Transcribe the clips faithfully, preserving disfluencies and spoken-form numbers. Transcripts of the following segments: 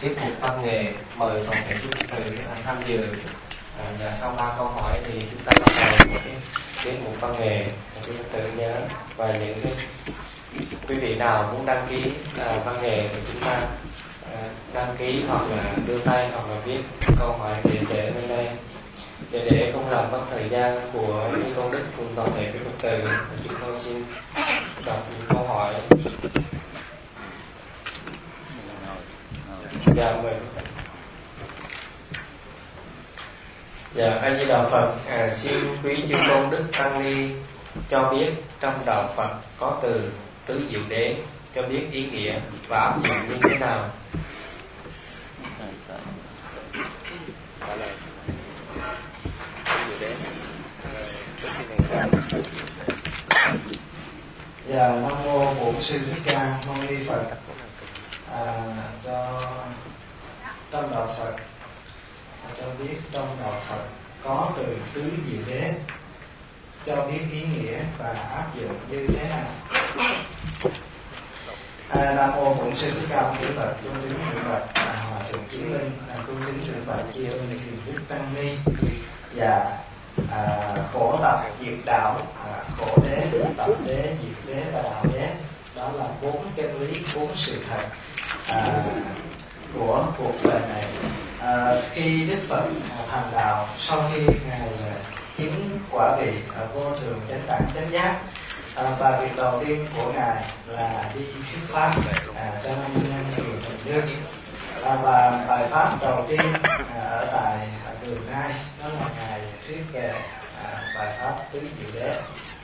tiết mục văn nghệ, mời toàn thể quý Phật tử tham dự. À, và sau ba câu hỏi thì chúng ta bắt đầu một cái tiết mục văn nghệ. Quý Phật tử nhớ, và những cái quý vị nào muốn đăng ký à, văn nghệ thì chúng ta à, đăng ký hoặc là đưa tay hoặc là viết câu hỏi để để lên đây, để để không làm mất thời gian của những công đức cùng toàn thể quý Phật tử. Chúng tôi xin đọc những câu hỏi. Dạ mời. Dạ A Di Đà Phật. À, xin quý chư tôn đức tăng ni cho biết trong đạo Phật có từ tứ diệu đế, cho biết ý nghĩa và áp dụng như thế nào. Dạ Nam mô Bổn Sư Thích Ca Mâu Ni Phật. À, cho trong đạo Phật à, cho biết trong đạo Phật có từ tứ diệu đế, cho biết ý nghĩa và áp dụng như thế nào. À, Nam mô Bổn Sư Thích Ca Mâu Ni Phật. Cung kính thượng bạch à, Hòa thượng Chí Linh, à, cung kính thượng bạch chư tôn thiền đức tăng ni. Và à, khổ tập diệt đạo, à, khổ đế, tập đế, diệt đế và đạo đế, đó là bốn chân lý, bốn sự thật à, của cuộc đời này. À, khi Đức Phật à, thành đạo, sau khi ngài à, chứng quả vị à, vô thường chánh đẳng chánh giác, à, và việc đầu tiên của ngài là đi thuyết pháp à, cho năm mươi năm người bình dương. À, và bài pháp đầu tiên à, ở tại à, đường Nai, đó là ngài thuyết về à, bài pháp tứ diệu đế.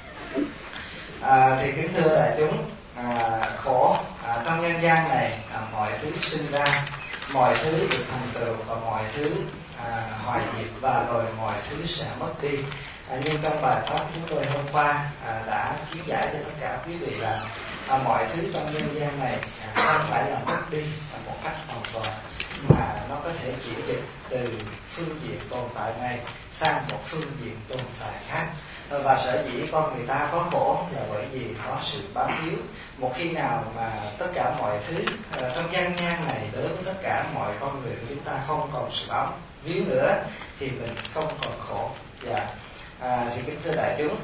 À, thì kính thưa đại chúng, à, khổ à, trong nhân gian này, à, mọi thứ sinh ra, mọi thứ được thành tựu và mọi thứ à, hoại diệt, và rồi mọi thứ sẽ mất đi. À, nhưng trong bài pháp chúng tôi hôm qua à, đã chia giải cho tất cả quý vị là à, mọi thứ trong nhân gian này à, không phải là mất đi một cách hoàn toàn, mà nó có thể chuyển dịch từ phương diện tồn tại này sang một phương diện tồn tại khác. Và sở dĩ con người ta có khổ là bởi vì có sự bám víu. Một khi nào mà tất cả mọi thứ uh, trong gian gian này, đối với tất cả mọi con người chúng ta không còn sự bám víu nữa, thì mình không còn khổ. Và à, thì kính thưa đại chúng,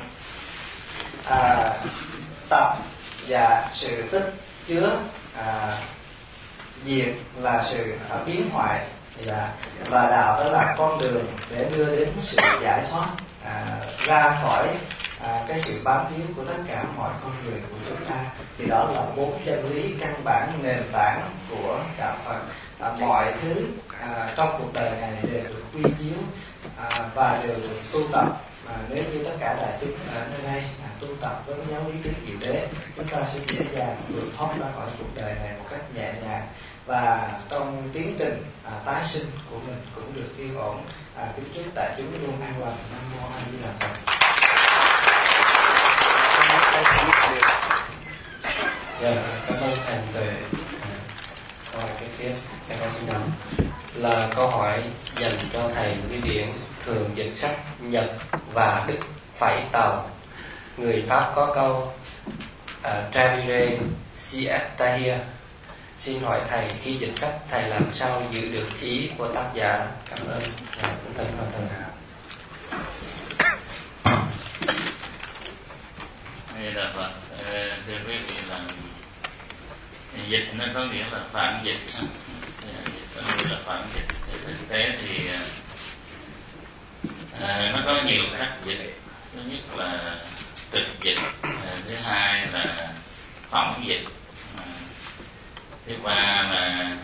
à, tập và sự tích chứa, à, diệt là sự à, biến hoại, và, và đạo đó là con đường để đưa đến sự giải thoát, à, ra khỏi à, cái sự bám víu của tất cả mọi con người của chúng ta. Thì đó là bốn chân lý căn bản, nền tảng của đạo Phật. À, mọi thứ à, trong cuộc đời này đều được quy chiếu à, và đều được tu tập. À, nếu như tất cả đại chúng ở nơi đây à, tu tập với giáo lý tứ diệu đế, chúng ta sẽ dễ dàng vượt thoát ra khỏi cuộc đời này một cách nhẹ nhàng, và trong tiến trình à, tái sinh của mình cũng được yên ổn. À, kính chúc đại chúng luôn an lành. Nam mô A Di Đà Phật. Dạ, cảm ơn thầy Tuệ. À, câu hỏi kế tiếp thầy con xin đọc là câu hỏi dành cho thầy Như Điển, thường dịch sách Nhật và Đức Phẩy Tàu. Người Pháp có câu uh, Travire Siatahia. Xin hỏi thầy, khi dịch sách thầy làm sao giữ được ý của tác giả? Cảm ơn. Ngài cũng thân hòa thượng. Đây là Phật. Thưa quý vị, là dịch nó có nghĩa là phản dịch, có nghĩa là phản dịch. Thì thực tế thì à, nó có nhiều cách dịch. Thứ nhất là trực dịch, à, thứ hai là phỏng dịch, à, thứ ba là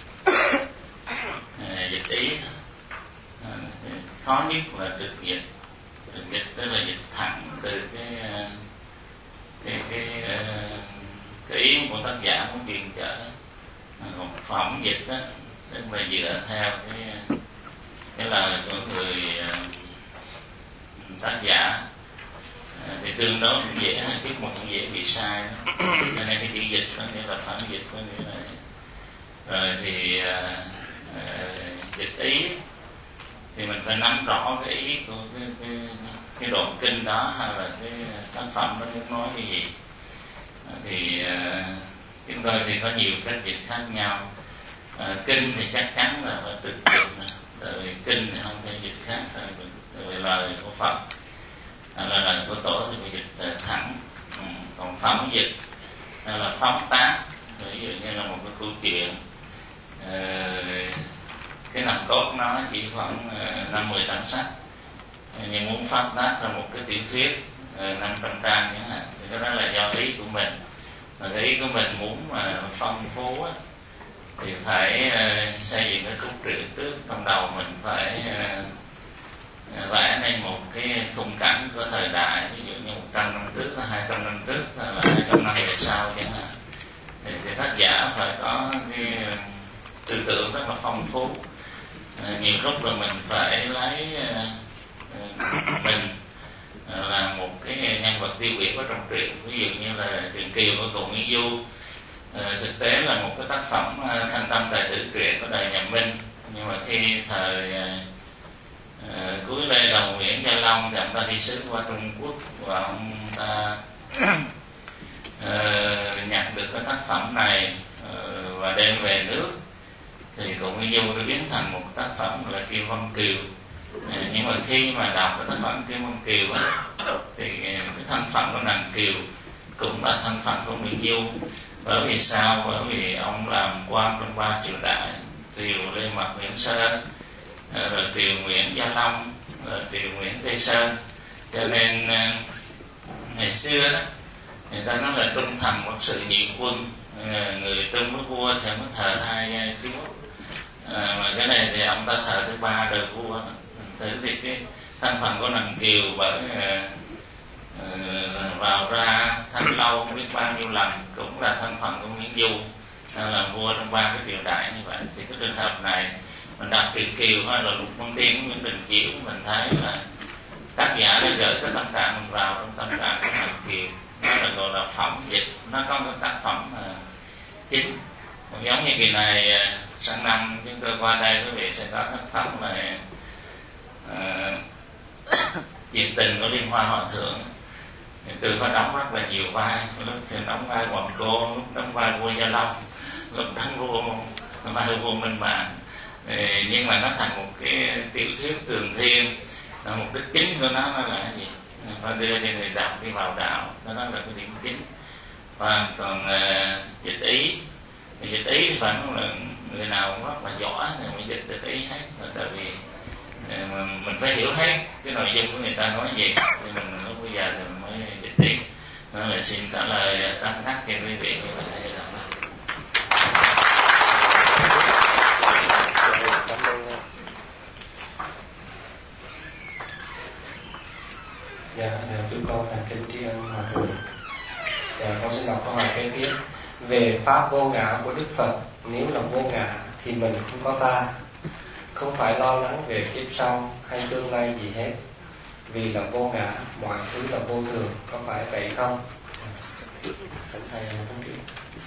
à, dịch ý. À, khó nhất là trực dịch. Trực dịch tức là dịch thẳng từ cái cái cái cái ý của tác giả muốn truyền trở. Còn phỏng dịch đó, tức là dựa theo cái cái lời của người tác giả, thì tương đối cũng dễ, viết một cũng dễ bị sai đó. Cho nên cái chữ dịch có nghĩa là phản dịch, có nghĩa là rồi thì uh, dịch ý thì mình phải nắm rõ cái ý của cái, cái, cái đoạn kinh đó, hay là cái tác phẩm nó muốn nói cái gì. Thì uh, chúng tôi thì có nhiều cách dịch khác nhau. À, kinh thì chắc chắn là phải trực dịch, tại vì kinh thì không thể dịch khác, tại vì lời của Phật hay là lời của Tổ thì phải dịch thẳng. Ừ. Còn phóng dịch hay là phóng tác, ví dụ như là một cái câu chuyện, ờ, cái nòng cốt nó chỉ khoảng năm mười trang sách, nhưng muốn phát tác ra một cái tiểu thuyết năm trăm trang chẳng hạn, thì cái đó là do ý của mình. Và cái ý của mình muốn mà phong phú á, thì phải uh, xây dựng cái cốt truyện trước. Trong đầu mình phải uh, vẽ nên một cái khung cảnh của thời đại, ví dụ như một trăm năm trước, hai trăm năm trước, hay là hai trăm năm về sau chẳng hạn. Thì cái tác giả phải có cái tư tưởng rất là phong phú. Uh, nhiều lúc là mình phải lấy uh, mình uh, là một cái nhân vật tiêu biểu ở trong truyện. Ví dụ như là truyện Kiều của Cụ Nguyễn Du, À, thực tế là một cái tác phẩm uh, thanh tâm tài tử truyện của đời nhà Minh, nhưng mà khi thời uh, uh, cuối Lê Đồng Nguyễn Gia Long thì ông ta đi sứ qua Trung Quốc, và ông ta uh, nhặt được cái tác phẩm này uh, và đem về nước, thì Cụ Nguyễn Du đã biến thành một tác phẩm là Kiều Văn Kiều. Uh, nhưng mà khi mà đọc cái tác phẩm Kiều Văn Kiều ấy, thì uh, cái thân phận của nàng Kiều cũng là thân phận của Nguyễn Du. Bởi vì sao? Bởi vì ông làm quan trong ba triều đại, triều Lê Mật Nguyễn Sơn, rồi triều Nguyễn Gia Long, rồi triều Nguyễn Tây Sơn. Cho nên ngày xưa đó, người ta nói là trung thần một sự nhị quân, người Trung với vua thì mới thờ hai chúa, à, mà cái này thì ông ta thờ thứ ba đời vua. Thử thì cái thân phận của nàng Kiều bởi Uh, vào ra Thanh Lâu không biết bao nhiêu lần, cũng là thân phận của Nguyễn Du, là vua trong ba cái triều đại như vậy. Thì cái trường hợp này mình đọc truyện Kiều hay là Lục Văn Tiên của Nguyễn Đình Chiểu, mình thấy là tác giả đã gửi cái tâm trạng mình vào trong tâm trạng của nàng Kiều. Nó là gọi là phẩm dịch, nó có cái tác phẩm uh, chính. Cũng giống như kỳ này uh, sang năm chúng tôi qua đây, quý vị sẽ có tác phẩm này uh, chuyện tình của Liên Hoa Hòa Thượng. Tôi có đóng rất là nhiều vai, lúc thì đóng vai Hoàng Cô, lúc đóng vai vua Gia Long, lúc đóng vua vai vua Minh Mạng. Nhưng mà nó thành một cái tiểu thuyết Trường Thiên, mục đích chính của nó, nó là cái gì? Phải đưa cho người đọc đi vào đạo, đó là cái điểm chính. Và còn uh, dịch ý, thì dịch ý thì phải nói là người nào cũng rất là giỏi thì mới dịch được ý hết. Tại vì uh, mình phải hiểu hết cái nội dung của người ta nói gì, thì mình lúc bây giờ thì mình mới dịch đi. Đó là xin trả lời tóm tắt cho quý vị như vậy. Dạ, chúng con thành kính tri ân Hòa Thượng. Dạ, con xin đọc câu hỏi kế tiếp. Về pháp vô ngã của Đức Phật, nếu là vô ngã thì mình không có ta, không phải lo lắng về kiếp sau hay tương lai gì hết, vì là vô ngã, mọi thứ là vô thường, có phải vậy không? Thỉnh thầy thông truyền.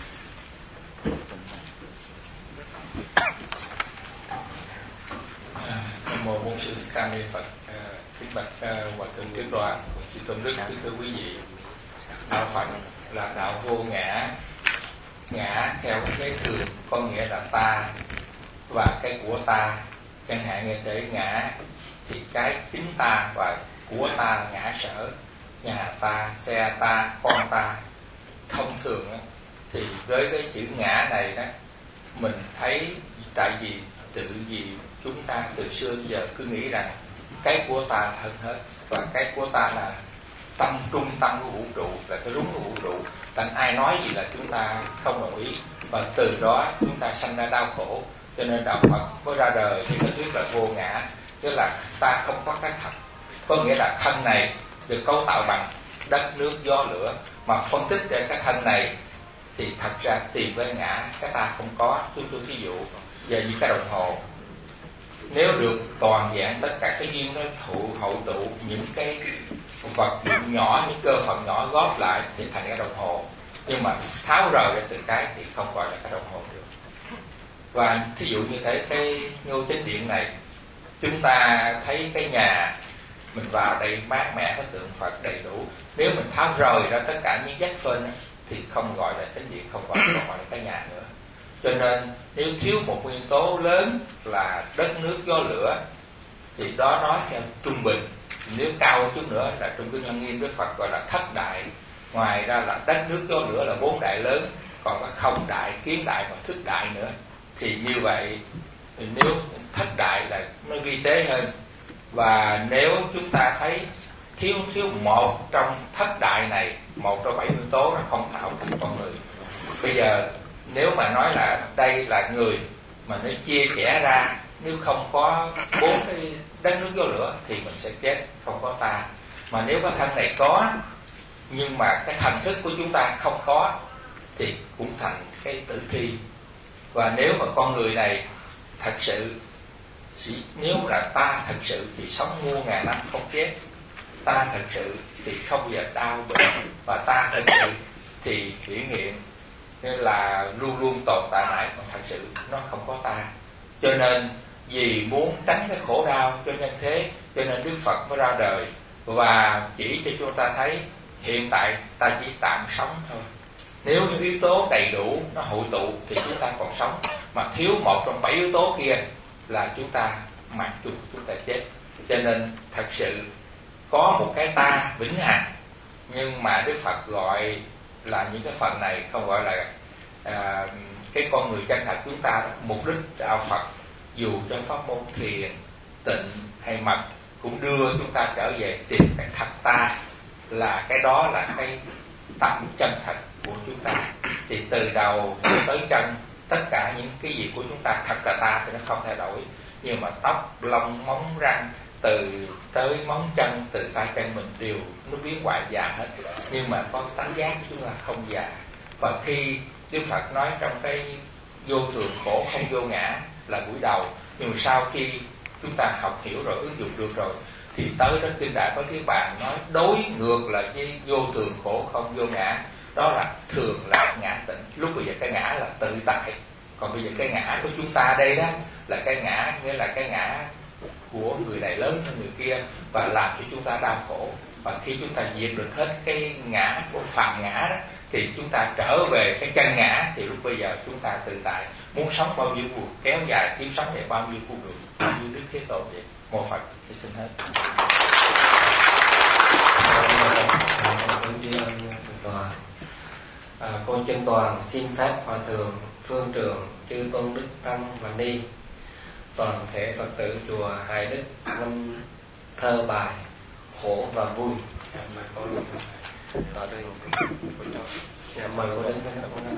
Nam mô Bổn Sư Thích Ca Mâu Ni Phật. Kính bạch Hòa Thượng Trưởng Đoàn, chư tôn đức, kính thưa quý vị. Đạo Phật là đạo vô ngã. Ngã theo cái thường có nghĩa là ta và cái của ta. Chẳng hạn như thế, ngã thì cái chính ta và của ta, ngã sở, nhà ta, xe ta, con ta. Thông thường đó, thì với cái chữ ngã này đó, mình thấy tại vì tự vì chúng ta từ xưa đến giờ cứ nghĩ rằng cái của ta là hơn hết, và cái của ta là tâm trung tâm của vũ trụ, là cái đúng của vũ trụ. Thành ai nói gì là chúng ta không đồng ý, và từ đó chúng ta sanh ra đau khổ. Cho nên đạo Phật mới ra đời thì cái thuyết là vô ngã, tức là ta không có cái thật. Có nghĩa là thân này được cấu tạo bằng đất, nước, gió, lửa, mà phân tích ra cái thân này thì thật ra tìm với ngã, cái ta không có. Chúng tôi thí dụ giờ như cái đồng hồ, nếu được toàn dạng tất cả cái duyên đó thụ hội tụ những cái vật dụng nhỏ, những cơ phận nhỏ góp lại thì thành cái đồng hồ. Nhưng mà tháo rời ra từ cái thì không gọi là cái đồng hồ được. Và thí dụ như thế, cái Ngô Chánh Điện này, chúng ta thấy cái nhà mình vào đây mát mẻ, có tượng Phật đầy đủ. Nếu mình tháo rời ra tất cả những vách phên thì không gọi là Chánh Điện, không gọi, không gọi là cái nhà nữa. Cho nên nếu thiếu một nguyên tố lớn là đất nước gió lửa thì đó nói theo trung bình. Nếu cao hơn chút nữa là trong kinh Lăng Nghiêm Đức Phật gọi là thất đại. Ngoài ra là đất nước gió lửa là bốn đại lớn, còn có không đại, kiến đại và thức đại nữa. Thì như vậy thì nếu thất đại là nó vi tế hơn. Và nếu chúng ta thấy thiếu thiếu một trong thất đại này, một trong bảy nguyên tố nó không tạo thành con người. Bây giờ nếu mà nói là đây là người mà nó chia sẻ ra, nếu không có bốn cái đất nước gió lửa thì mình sẽ chết, không có ta. Mà nếu cái thân này có nhưng mà cái thần thức của chúng ta không có thì cũng thành cái tử thi. Và nếu mà con người này thật sự, nếu là ta thật sự thì sống muôn ngàn năm không chết, ta thật sự thì không bao giờ đau bệnh, và ta thật sự thì biểu hiện nên là luôn luôn tồn tại mãi, còn thật sự nó không có ta. Cho nên vì muốn tránh cái khổ đau cho nhân thế, cho nên Đức Phật mới ra đời và chỉ cho chúng ta thấy hiện tại ta chỉ tạm sống thôi. Nếu những yếu tố đầy đủ nó hội tụ thì chúng ta còn sống, mà thiếu một trong bảy yếu tố kia là chúng ta mạng chung, chúng ta chết. Cho nên thật sự có một cái ta vĩnh hằng, nhưng mà Đức Phật gọi là những cái phần này không gọi là à, cái con người chân thật chúng ta. Mục đích đạo Phật dù cho pháp môn thiền, tịnh hay mật cũng đưa chúng ta trở về tìm cái thật ta, là cái đó là cái tâm chân thật của chúng ta. Thì từ đầu tới chân tất cả những cái gì của chúng ta thật là ta thì nó không thay đổi, nhưng mà tóc, lông, móng, răng từ tới móng chân, từ tay chân mình đều nó biến hoại già hết, nhưng mà có tánh giác của chúng ta không già. Và khi Đức Phật nói trong cái vô thường khổ không vô ngã là buổi đầu, nhưng mà sau khi chúng ta học hiểu rồi, ứng dụng được rồi, thì tới đó kinh Đại Bát Niết Bàn nói đối ngược là với vô thường khổ không vô ngã, đó là thường lạc ngã tịnh. Lúc bây giờ cái ngã là tự tại, còn bây giờ cái ngã của chúng ta đây đó là cái ngã, nghĩa là cái ngã của người này lớn hơn người kia và làm cho chúng ta đau khổ. Và khi chúng ta diệt được hết cái ngã của phàm ngã đó thì chúng ta trở về cái chân ngã, thì lúc bây giờ chúng ta tự tại, muốn sống bao nhiêu cuộc kéo dài kiếm sống để bao nhiêu cuộc người, bao nhiêu Đức Thế Tôn vậy. Mô Phật. Thì xin hết. À, con chân toàn xin phép Hòa Thượng, Phương Trưởng, Chư Tôn Đức Tăng và Ni, toàn thể Phật tử chùa Hải Đức ngâm thơ bài khổ và vui. Mời cô đứng ở đây. Mời cô đứng với cô.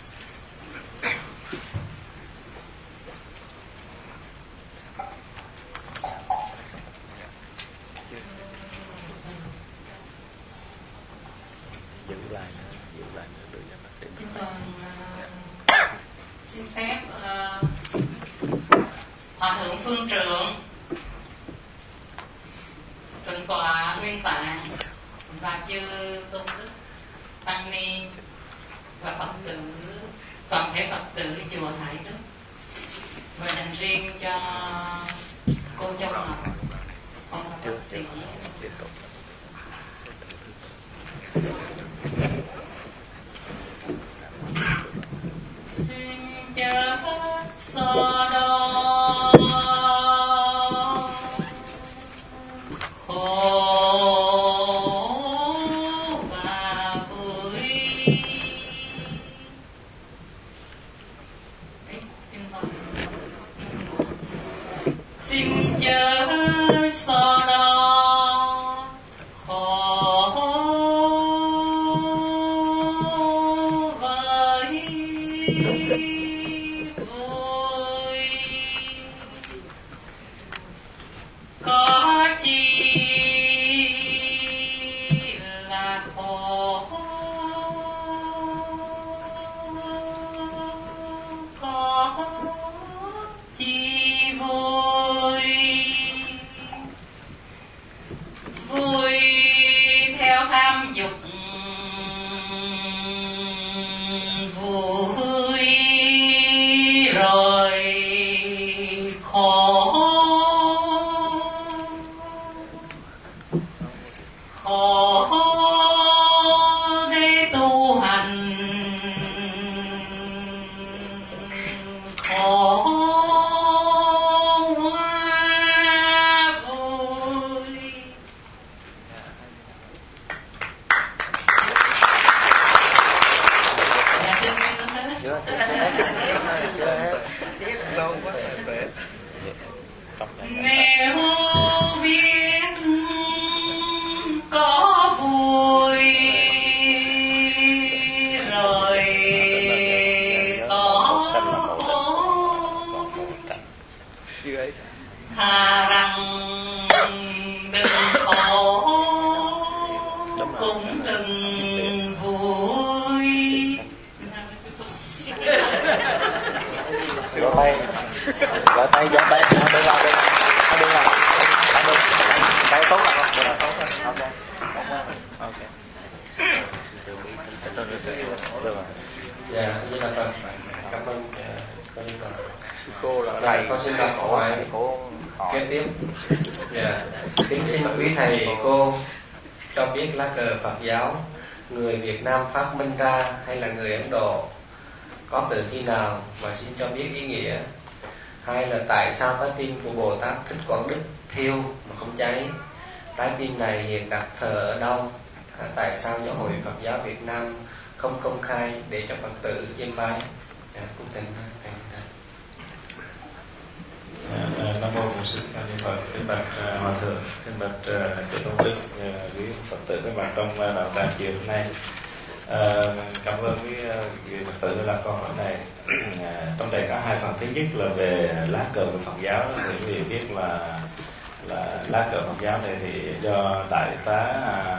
Chúng tôi uh, xin phép uh, Hòa Thượng Phương Trưởng, Thượng tọa Nguyên Tạng và Chư Tôn Đức Tăng Ni và Phật tử, toàn thể Phật tử chùa Hải Đức, và dành riêng cho cô Châu Ngọc, ông Phật bác sĩ. Xin chớ so đo khổ và vui. Xin chớ so đo khổ thà rằng đừng khổ cũng đừng vui. Gió tay, gió tay, gió tay, nó đứng lại, nó đứng lại, nó đứng lại, tay tốt là không, là tốt rồi, ok, ok. Dạ, như là Phật. Cảm ơn cô Linh Phật. Cô là Thầy, con xin đọc câu hỏi kế tiếp. Dạ, kính xin quý thầy cô cho biết lá cờ Phật giáo người Việt Nam phát minh ra hay là người Ấn Độ, có từ khi nào, và xin cho biết ý nghĩa. Hay là tại sao trái tim của Bồ Tát Thích Quảng Đức thiêu mà không cháy? Trái tim này hiện đặt thờ ở đâu? À, tại sao giáo hội Phật giáo Việt Nam không công khai để cho Phật tử chiêm bái? À, cũng tình thầy. Nam mô Bổn Sư Thích Ca Mâu Ni Phật. Kính bạch hòa thượng, kính bạch chư tôn đức, quý Phật tử các bạn trong đạo tràng chiều hôm nay. À, cảm ơn quý vị Phật tử đã đặt câu hỏi này. À, trong đây có hai phần. Thứ nhất là về lá cờ của Phật giáo, thì quý vị biết là là lá cờ Phật giáo này thì do đại tá à,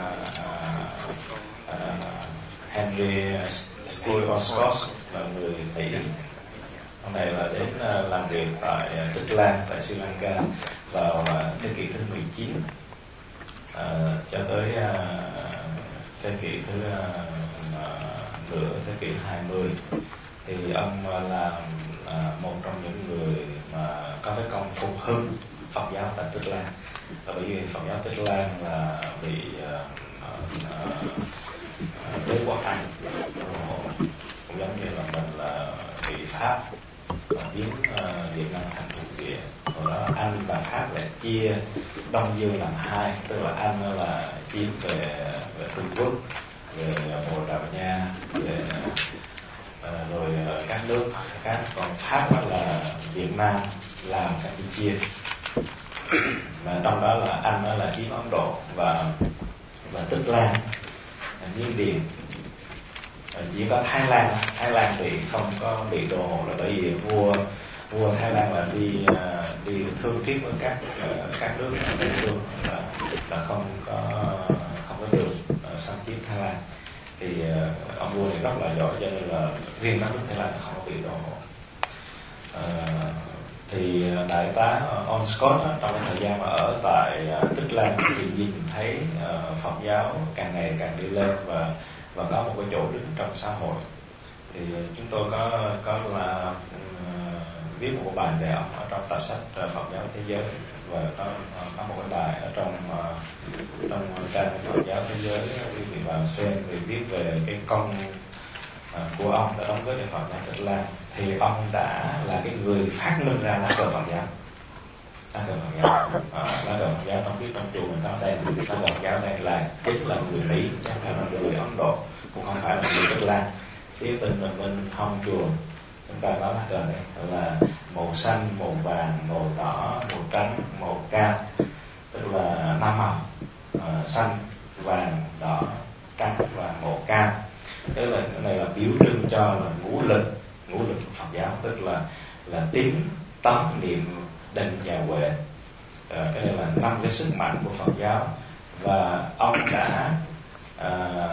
à, Henry Stewart Scott là người Mỹ. Ông này là đến uh, làm việc tại uh, Tích Lan, tại Sri Lanka vào uh, thế kỷ thứ mười chín uh, cho tới uh, thế kỷ thứ uh, uh, nửa thế kỷ hai mươi. Thì ông uh, là uh, một trong những người mà có cái công phục hưng Phật giáo tại Tích Lan. Và bởi vì Phật giáo Tích Lan là bị uh, uh, uh, đế quốc Anh cũng giống như là mình là bị Pháp biến uh, Việt Nam thành thuộc địa. Hồi đó Anh và Pháp lại chia Đông Dương làm hai, tức là Anh là chiếm về, về Trung Quốc, về Bồ Đào Nha, về uh, rồi uh, các nước khác, còn Pháp là Việt Nam làm Campuchia. Mà trong đó là Anh là chiếm Ấn Độ và và Tích Lan, Miến Điện. Chỉ có Thái Lan, Thái Lan thì không có bị đô hộ là bởi vì vua vua Thái Lan là đi đi thương tiếc với các các nước Tây phương là, là không có không có được xâm chiếm Thái Lan. Thì ông vua này rất là giỏi, cho nên là riêng các nước Thái Lan không có bị đô hộ. À, thì đại tá On Scott đó, trong cái thời gian mà ở tại Tích Lan thì nhìn thấy uh, Phật giáo càng ngày càng đi lên và và có một cái chỗ đứng trong xã hội. Thì chúng tôi có có là uh, viết một cái bài về ông ở trong tập sách uh, Phật giáo thế giới, và có uh, có một cái bài ở trong uh, trong trang Phật giáo thế giới, quý vị vào xem thì viết về cái công uh, của ông đã đóng góp cho Phật giáo Tích Lan. Thì ông đã là cái người phát minh ra lá cờ Phật giáo. Lá cờ Phật giáo, à, lá cờ Phật giáo trong biết trong chùa mình có đây, lá cờ Phật giáo này là chính là người Mỹ, chắc là người Ấn Độ, cũng không phải là người Tích Lan. Phía bên mình bên hông chùa chúng ta có lá cờ này là màu xanh, màu vàng, màu đỏ, màu trắng, màu cam, tức là năm màu, à, xanh, vàng, đỏ, trắng và màu cam. Tức là cái này là biểu trưng cho là ngũ lực, ngũ lực của Phật giáo, tức là là tín, tấn, niệm, định và huệ. À, cái này là năm cái sức mạnh của Phật giáo. Và ông đã à,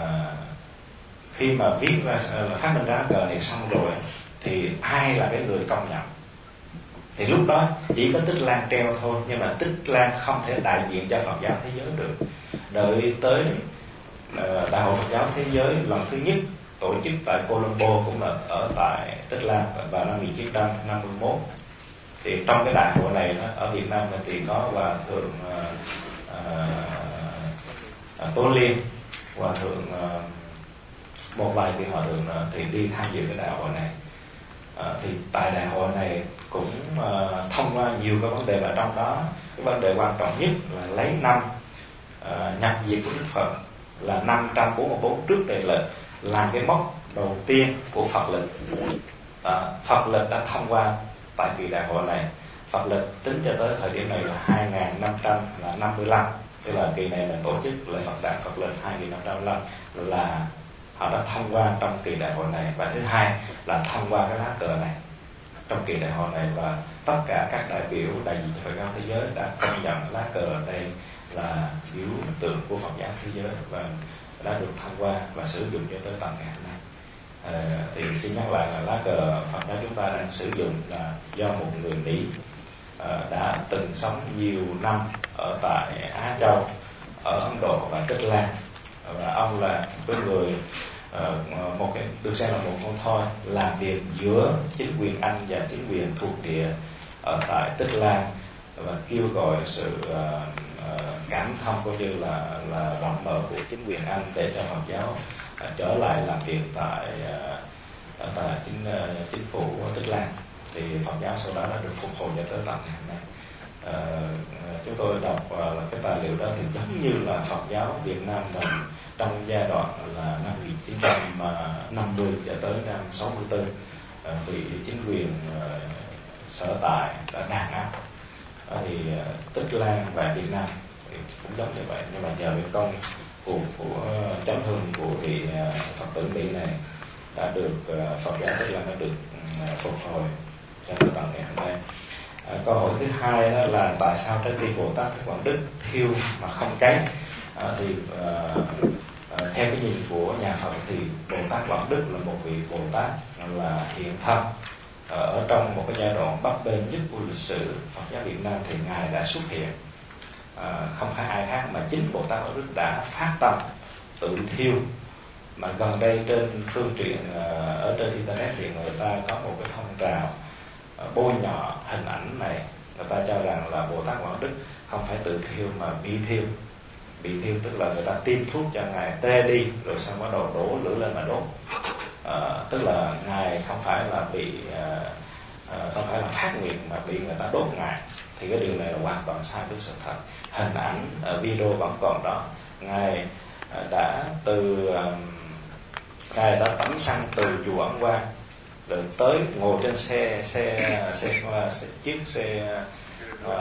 khi mà viết ra là phát minh ra cờ này xong rồi thì ai là cái người công nhận? Thì lúc đó chỉ có Tích Lan treo thôi, nhưng mà Tích Lan không thể đại diện cho Phật giáo thế giới được. Đợi tới uh, Đại hội Phật giáo thế giới lần thứ nhất tổ chức tại Colombo, cũng là ở tại Tích Lan vào năm một nghìn chín trăm năm mươi mốt. Thì trong cái đại hội này ở Việt Nam thì có hòa thượng uh, uh, Tố Liên, hòa thượng uh, một vài vị hòa thượng uh, thì đi tham dự cái đại hội này. Uh, thì tại đại hội này cũng uh, thông qua nhiều cái vấn đề, mà trong đó cái vấn đề quan trọng nhất là lấy năm uh, nhập diệt của Đức Phật là năm trăm bốn mươi bốn trước Tây lịch làm cái mốc đầu tiên của Phật lịch. À, Phật lịch đã thông qua tại kỳ đại hội này. Phật lịch tính cho tới thời điểm này là hai nghìn năm trăm năm mươi lăm, tức là kỳ này là tổ chức lễ Phật đản Phật lịch hai nghìn năm trăm năm mươi lăm, là họ đã thông qua trong kỳ đại hội này. Và thứ hai là thông qua cái lá cờ này. trong kỳ đại hội này, và tất cả các đại biểu đại diện cho Phật giáo thế giới đã công nhận lá cờ ở đây là biểu tượng của Phật giáo thế giới và đã được thông qua và sử dụng cho tới tận ngày hôm nay. À, thì xin nhắc lại là lá cờ Phật giáo chúng ta đang sử dụng là do một người Mỹ à, đã từng sống nhiều năm ở tại Á Châu, ở Ấn Độ và Tích Lan, và ông là cái người uh, một cái được xem là một con thoi làm việc giữa chính quyền Anh và chính quyền thuộc địa ở tại Tích Lan, và kêu gọi sự uh, uh, cảm thông cũng như là là rộng mở của chính quyền Anh để cho Phật giáo uh, trở lại làm việc tại uh, tại chính uh, chính phủ Tích Lan. Thì Phật giáo sau đó đã được phục hồi cho tới tận ngày hôm nay. Uh, chúng tôi đọc uh, cái tài liệu đó thì giống như là Phật giáo Việt Nam mình trong giai đoạn là năm một nghìn chín trăm năm mươi cho tới năm sáu mươi tư uh, bị chính quyền uh, sở tại đã đàn áp. Uh, thì uh, Tích Lan và Việt Nam thì cũng giống như vậy, nhưng mà nhờ cái công của của chấn hương của vị uh, Phật tử Mỹ này đã được uh, Phật giáo Tích Lan đã được uh, phục hồi cho tới tận ngày hôm nay. À, câu hỏi thứ hai đó là tại sao trái tim Bồ Tát Thích Quảng Đức thiêu mà không cháy? À, thì à, à, theo cái nhìn của nhà Phật thì Bồ Tát Quảng Đức là một vị Bồ Tát là hiện thân à, ở trong một cái giai đoạn bấp bênh nhất của lịch sử Phật giáo Việt Nam, thì ngài đã xuất hiện, à, không phải ai khác mà chính Bồ Tát Quảng Đức đã phát tâm tự thiêu. Mà gần đây trên phương tiện à, ở trên internet thì người ta có một cái phong trào bôi nhọ hình ảnh này, người ta cho rằng là Bồ Tát Quảng Đức không phải tự thiêu mà bị thiêu. Bị thiêu tức là người ta tiêm thuốc cho ngài tê đi rồi xong bắt đầu đổ lửa lên mà đốt. À, tức là ngài không phải là bị à, không phải là phát nguyện mà bị người ta đốt ngài. Thì cái điều này là hoàn toàn sai với sự thật. Hình ảnh video vẫn còn đó. Ngài đã từ ngài đã tắm xăng từ chùa Ấn Quang rồi tới ngồi trên xe xe xe, xe chiếc xe uh,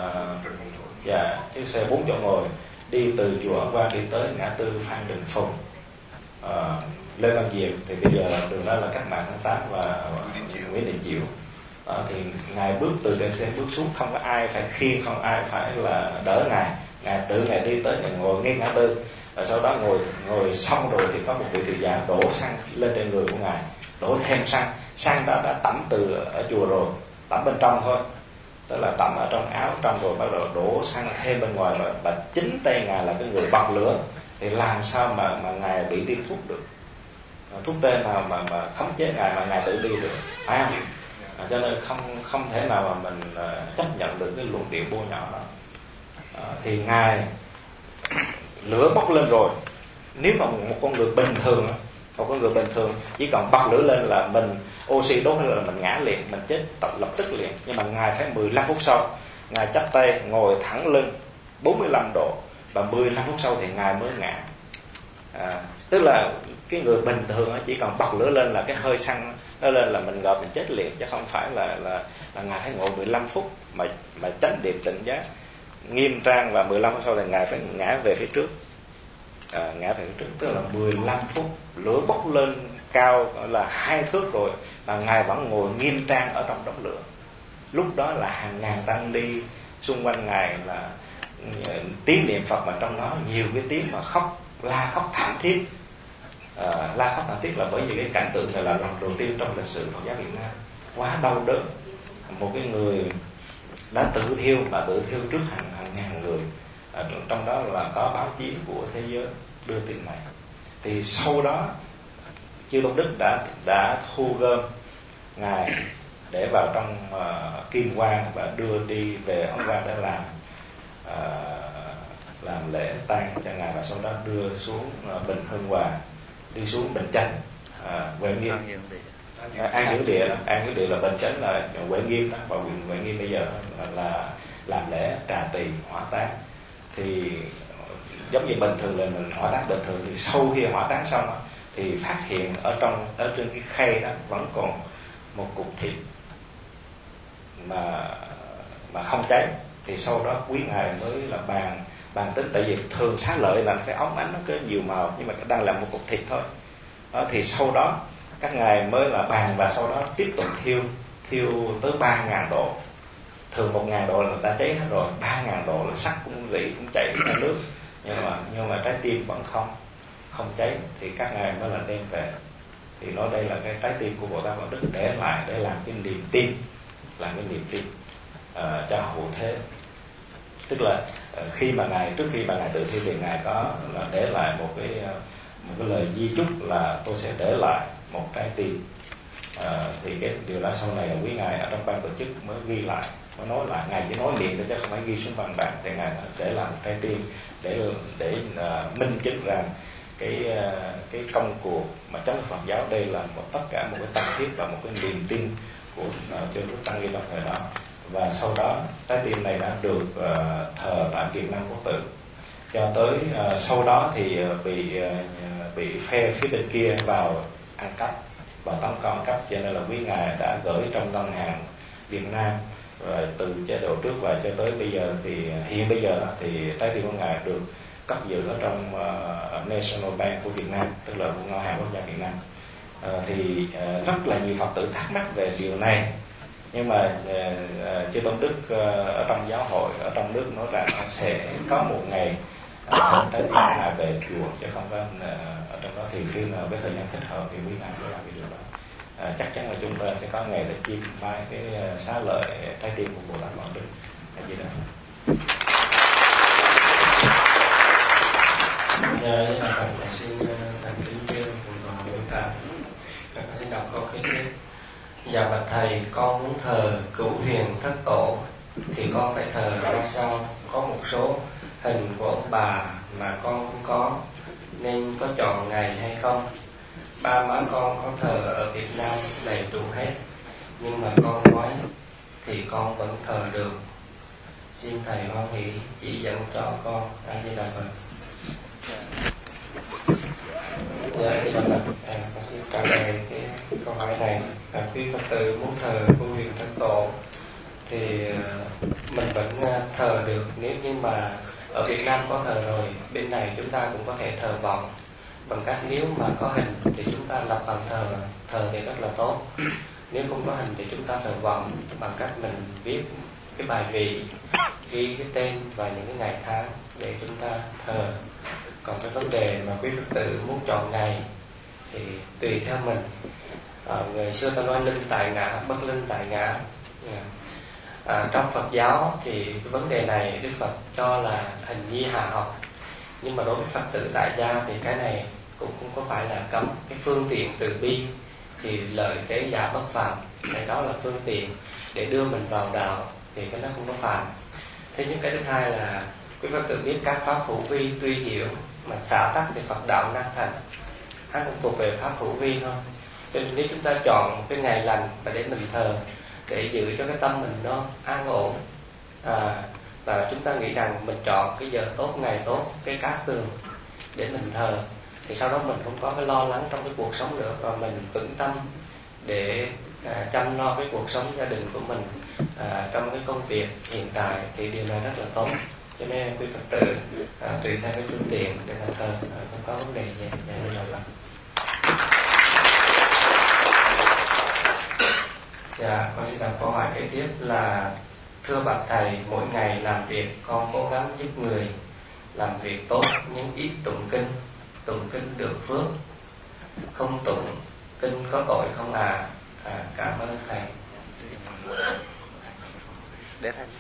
dạ, chiếc xe bốn chỗ ngồi đi từ chùa Ấn Quang đi tới ngã tư Phan Đình Phùng, uh, Lê Văn Diệp, thì bây giờ đường đó là Cách Mạng tháng tám và Nguyễn Đình Chiểu. Uh, thì ngài bước từ trên xe bước xuống, không có ai phải khiêng, không ai phải là đỡ ngài, ngài tự ngài đi tới ngài ngồi ngay ngã tư, và sau đó ngồi ngồi xong rồi thì có một vị thị giả đổ xăng lên trên người của ngài, đổ thêm xăng. Xăng đó đã tẩm từ ở chùa rồi, tẩm bên trong thôi, tức là tẩm ở trong áo trong rồi bắt đầu đổ xăng thêm bên ngoài, và, và chính tay ngài là cái người bật lửa. Thì làm sao mà mà ngài bị tiêm thuốc được? Thuốc tê nào mà mà khống chế ngài mà ngài tự đi được, phải không? À, cho nên không không thể nào mà mình uh, chấp nhận được cái luận điệu bôi nhọ đó. À, thì ngài lửa bốc lên rồi, nếu mà một con người bình thường một con người bình thường chỉ cần bật lửa lên là mình oxy đốt lên là mình ngã liền, mình chết tập lập tức liền. Nhưng mà ngài phải mười lăm phút sau, ngài chắp tay ngồi thẳng lưng bốn mươi lăm độ, và mười lăm phút sau thì ngài mới ngã. À, tức là cái người bình thường chỉ cần bật lửa lên là cái hơi xăng nó lên là mình ngợp mình chết liền, chứ không phải là là, là ngài phải ngồi mười lăm phút mà mà chánh niệm tỉnh giác nghiêm trang, và mười lăm phút sau thì ngài phải ngã về phía trước. À, ngã về phía trước tức là mười lăm phút, lửa bốc lên cao là hai thước rồi mà ngài vẫn ngồi nghiêm trang ở trong đống lửa. Lúc đó là hàng ngàn tăng ni xung quanh ngài là tiếng niệm Phật, mà trong đó nhiều cái tiếng mà khóc, la khóc thảm thiết. À, la khóc thảm thiết là bởi vì cái cảnh tượng này là lần đầu tiên trong lịch sử Phật giáo Việt Nam, quá đau đớn. Một cái người đã tự thiêu mà tự thiêu trước hàng hàng ngàn người. À, trong đó là có báo chí của thế giới đưa tin này. Thì sau đó Chư Tôn Đức đã đã thu gom ngài để vào trong uh, kim quan và đưa đi về Ấn Quang để làm uh, làm lễ tang cho ngài, và sau đó đưa xuống uh, Bình Hưng Hòa, đi xuống Bình Chánh, uh, Huệ Nghiêm, uh, An Dưỡng Địa, An Dưỡng Địa là Bình Chánh là Huệ Nghiêm đó, và quyền Huệ Nghiêm bây giờ là, là làm lễ trà tỳ hỏa táng. Thì giống như bình thường là mình hỏa táng bình thường, thì sau khi hỏa táng xong thì phát hiện ở trong ở trên cái khay đó vẫn còn một cục thịt mà mà không cháy. Thì sau đó quý ngài mới là bàn bàn tính, tại vì thường xá lợi là cái ống ánh nó có nhiều màu, nhưng mà đang là một cục thịt thôi đó. Thì sau đó các ngài mới là bàn và sau đó tiếp tục thiêu thiêu tới ba ngàn độ. Thường một ngàn độ là người ta cháy hết rồi, ba ngàn độ là sắt cũng rỉ cũng chảy ra nước, nhưng mà nhưng mà trái tim vẫn không không cháy, thì các ngài mới là đem về. Thì nói đây là cái trái tim của Bồ Tát Đạo Đức để lại để làm cái niềm tin, làm cái niềm tin uh, cho hậu thế. Tức là uh, khi mà ngài trước khi mà ngài tự thi thì ngài có là để lại một cái uh, một cái lời di chúc là tôi sẽ để lại một trái tim. Uh, thì cái điều đó sau này là quý ngài ở trong ban tổ chức mới ghi lại, mới nói lại. Ngài chỉ nói miệng thôi chứ không phải ghi xuống văn bản, thì ngài để lại một trái tim để để uh, minh chứng rằng cái cái công cuộc mà chống Phật giáo đây là một tất cả một cái tâm thiết, là một cái niềm tin của uh, chư Đức Tăng Ni trong thời đó. Và sau đó trái tim này đã được uh, thờ tại Việt Nam Quốc Tự, cho tới uh, sau đó thì uh, bị uh, bị phe phía bên kia vào ăn cắp và tấn công cắp, cho nên là quý ngài đã gửi trong ngân hàng Việt Nam. Rồi từ chế độ trước và cho tới bây giờ thì hiện bây giờ thì trái tim của ngài được cất giữ ở trong uh, National Bank của Việt Nam, tức là ngân hàng quốc gia Việt Nam. Uh, thì uh, rất là nhiều Phật tử thắc mắc về điều này, nhưng mà uh, uh, chư Tôn Đức uh, ở trong giáo hội ở trong nước nói rằng sẽ có một ngày uh, trái tim ngài về chùa, chứ không có uh, ở trong đó. Thì khi mà với thời gian thích hợp thì quý ngài sẽ làm cái điều đó. Uh, chắc chắn là chúng ta sẽ có ngày để chiêm mai cái uh, xá lợi trái tim của Bồ Tát Đạo Đức. Là gì đó. Dạ, với là phần xin thành kính trương cùng toàn hội ta. Con xin đọc câu kế tiếp. Dạ bạch thầy, con muốn thờ Cửu Huyền Thất Tổ thì con phải thờ ra sao? Có một số hình của ông bà mà con không có, nên có chọn ngày hay không? Ba má con có thờ ở Việt Nam đầy đủ hết, nhưng mà con nói thì con vẫn thờ được. Xin thầy hoan hỷ chỉ dẫn cho con. A Di Đà Phật. Dạ, thì là Phật, à, con xin trả lời cái câu hỏi này. À, quý Phật tử muốn thờ Cửu Huyền Thất Tổ thì uh, mình vẫn uh, thờ được nếu như mà ở Việt Nam có thờ rồi, bên này chúng ta cũng có thể thờ vọng bằng cách nếu mà có hình thì chúng ta lập bằng thờ thờ thì rất là tốt. Nếu không có hình thì chúng ta thờ vọng bằng cách mình viết cái bài vị, ghi cái tên và những cái ngày tháng để chúng ta thờ. Còn cái vấn đề mà quý Phật tử muốn chọn ngày thì tùy theo mình. À, người xưa ta nói linh tại ngã, bất linh tại ngã. À, trong Phật giáo thì cái vấn đề này Đức Phật cho là hình nhi hạ học, nhưng mà đối với Phật tử tại gia thì cái này cũng không có phải là cấm. Cái phương tiện từ bi thì lợi thế giả bất phạm, cái đó là phương tiện để đưa mình vào đạo thì cái nó không có phạm. Thế nhưng cái thứ hai là quý Phật tử biết các pháp hữu vi tuy hiểu mà xả tắc thì Phật đạo năng thành, hắn cũng thuộc về pháp hữu vi thôi. Cho nên nếu chúng ta chọn một cái ngày lành và để mình thờ, để giữ cho cái tâm mình nó an ổn, à, và chúng ta nghĩ rằng mình chọn cái giờ tốt, ngày tốt, cái cát tường để mình thờ, thì sau đó mình không có cái lo lắng trong cái cuộc sống nữa, và mình vững tâm để à, chăm lo cái cuộc sống gia đình của mình à, trong cái công việc hiện tại, thì điều này rất là tốt. Cho nên quý Phật tử à, tùy theo cái phương tiện để mà thờ, à, không có vấn đề gì. Dạ, như là vậy. Dạ, con xin đọc câu hỏi kế tiếp là: thưa bạch thầy, mỗi ngày làm việc con cố gắng giúp người, làm việc tốt nhưng ít tụng kinh. Tụng kinh được phước, không tụng kinh có tội không à? À, cảm ơn thầy. Để thầy.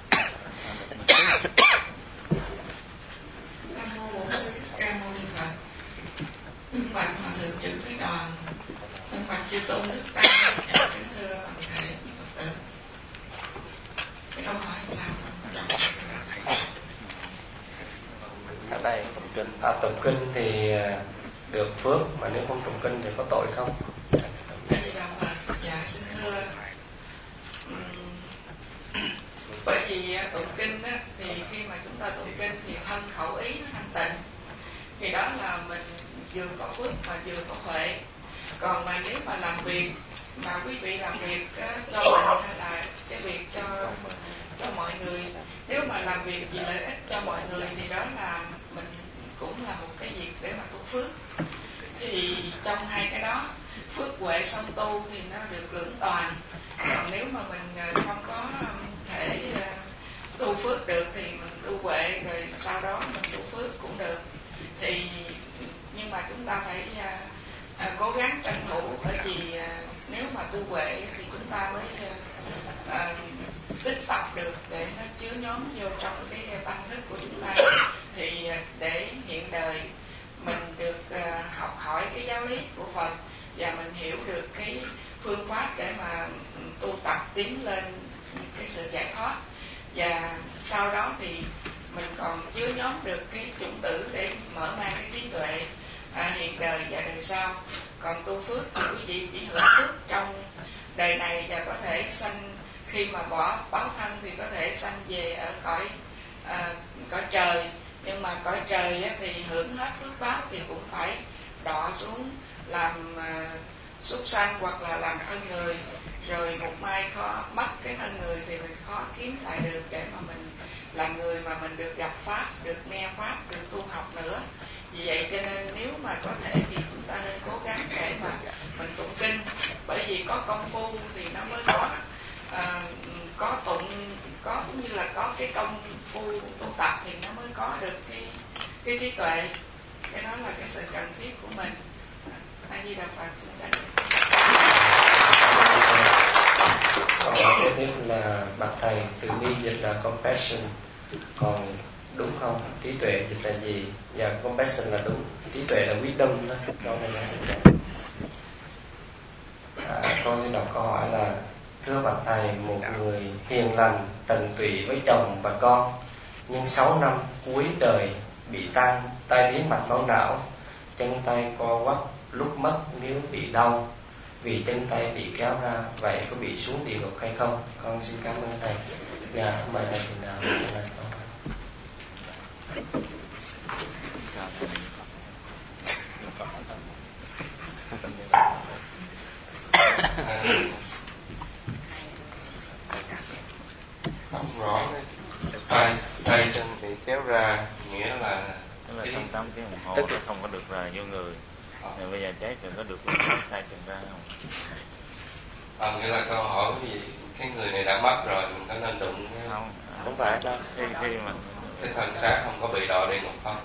Nam mô Bổn Sư Thích Ca Mâu Ni Phật. Hưng Phật Hòa Thượng Trưởng Phái Đoàn, Hưng Phật Chư Tôn Đức Tăng, kính thưa toàn thể quý Phật tử. Cái câu hỏi sao? Ở đây tụng kinh. À, tụng kinh thì được phước, mà nếu không tụng kinh thì có tội không? Dạ, xin thưa. Bởi vì tụng kinh á, thì khi mà chúng ta tụng kinh thì thân khẩu ý nó thanh tịnh, thì đó là mình vừa có phước mà vừa có huệ. Còn mà nếu mà làm việc mà quý vị làm việc uh, cho mình hay là cái việc cho cho mọi người, nếu mà làm việc vì lợi ích cho mọi người thì đó là mình cũng là một cái việc để mà tu phước. Thì trong hai cái đó, phước huệ song tu thì nó được lưỡng toàn. Còn nếu mà mình không có thể tu phước được thì mình tu huệ, rồi sau đó mình tu phước cũng được. Thì nhưng mà chúng ta phải à, à, cố gắng tranh thủ, bởi vì à, nếu mà tu huệ thì chúng ta mới à, à, tích tập được để nó chứa nhóm vô trong cái tâm thức của chúng ta. Thì à, để hiện đời mình được à, học hỏi cái giáo lý của Phật và mình hiểu được cái phương pháp để mà tu tập tiến lên cái sự giải thoát, và sau đó thì mình còn chứa nhóm được cái chủng tử để mở mang cái trí tuệ à, hiện đời và đời sau. Còn tu phước thì quý vị chỉ hưởng phước trong đời này và có thể sanh, khi mà bỏ báo thân thì có thể sanh về ở cõi à, cõi trời. Nhưng mà cõi trời á, thì hưởng hết phước báo thì cũng phải đọa xuống làm à, súc sanh hoặc là làm thân người, rồi một mai khó mất cái thân người thì mình khó kiếm lại được để mà mình làm người mà mình được gặp pháp, được nghe pháp, được tu học nữa. Vì vậy cho nên nếu mà có thể thì chúng ta nên cố gắng để mà mình tụng kinh, bởi vì có công phu thì nó mới có à, có tụng, có cũng như là có cái công phu tu tập thì nó mới có được cái cái trí tuệ. Cái đó là cái sự cần thiết của mình. A Di Đà Phật. Xin cảm ơn. Câu hỏi kế tiếp là bạch thầy, từ bi dịch là compassion, còn đúng không? Trí tuệ dịch là gì? Và compassion là đúng, trí tuệ là wisdom đó. Câu này là đúng. À, con xin đọc câu hỏi là: thưa bạch thầy, một người hiền lành tận tụy với chồng và con, nhưng sáu năm cuối đời bị tan tai biến mạch máu não, chân tay co quắp, lúc mất nếu bị đau vì chân tay bị kéo ra, vậy có bị xuống địa ngục hay không? Con xin cảm ơn thầy. Dạ, mời thầy thì nào này con. Không rõ tay tay chân bị kéo ra nghĩa là tức là trong tám tiếng đồng hồ tức là không có được là vô người. Rồi bây giờ trái cần có được tay chân ra không? À, nghĩa là câu hỏi gì cái người này đã mất rồi mình có nên đụng không? Không phải đâu. Khi khi mà cái thân xác không có bị đọa địa ngục không?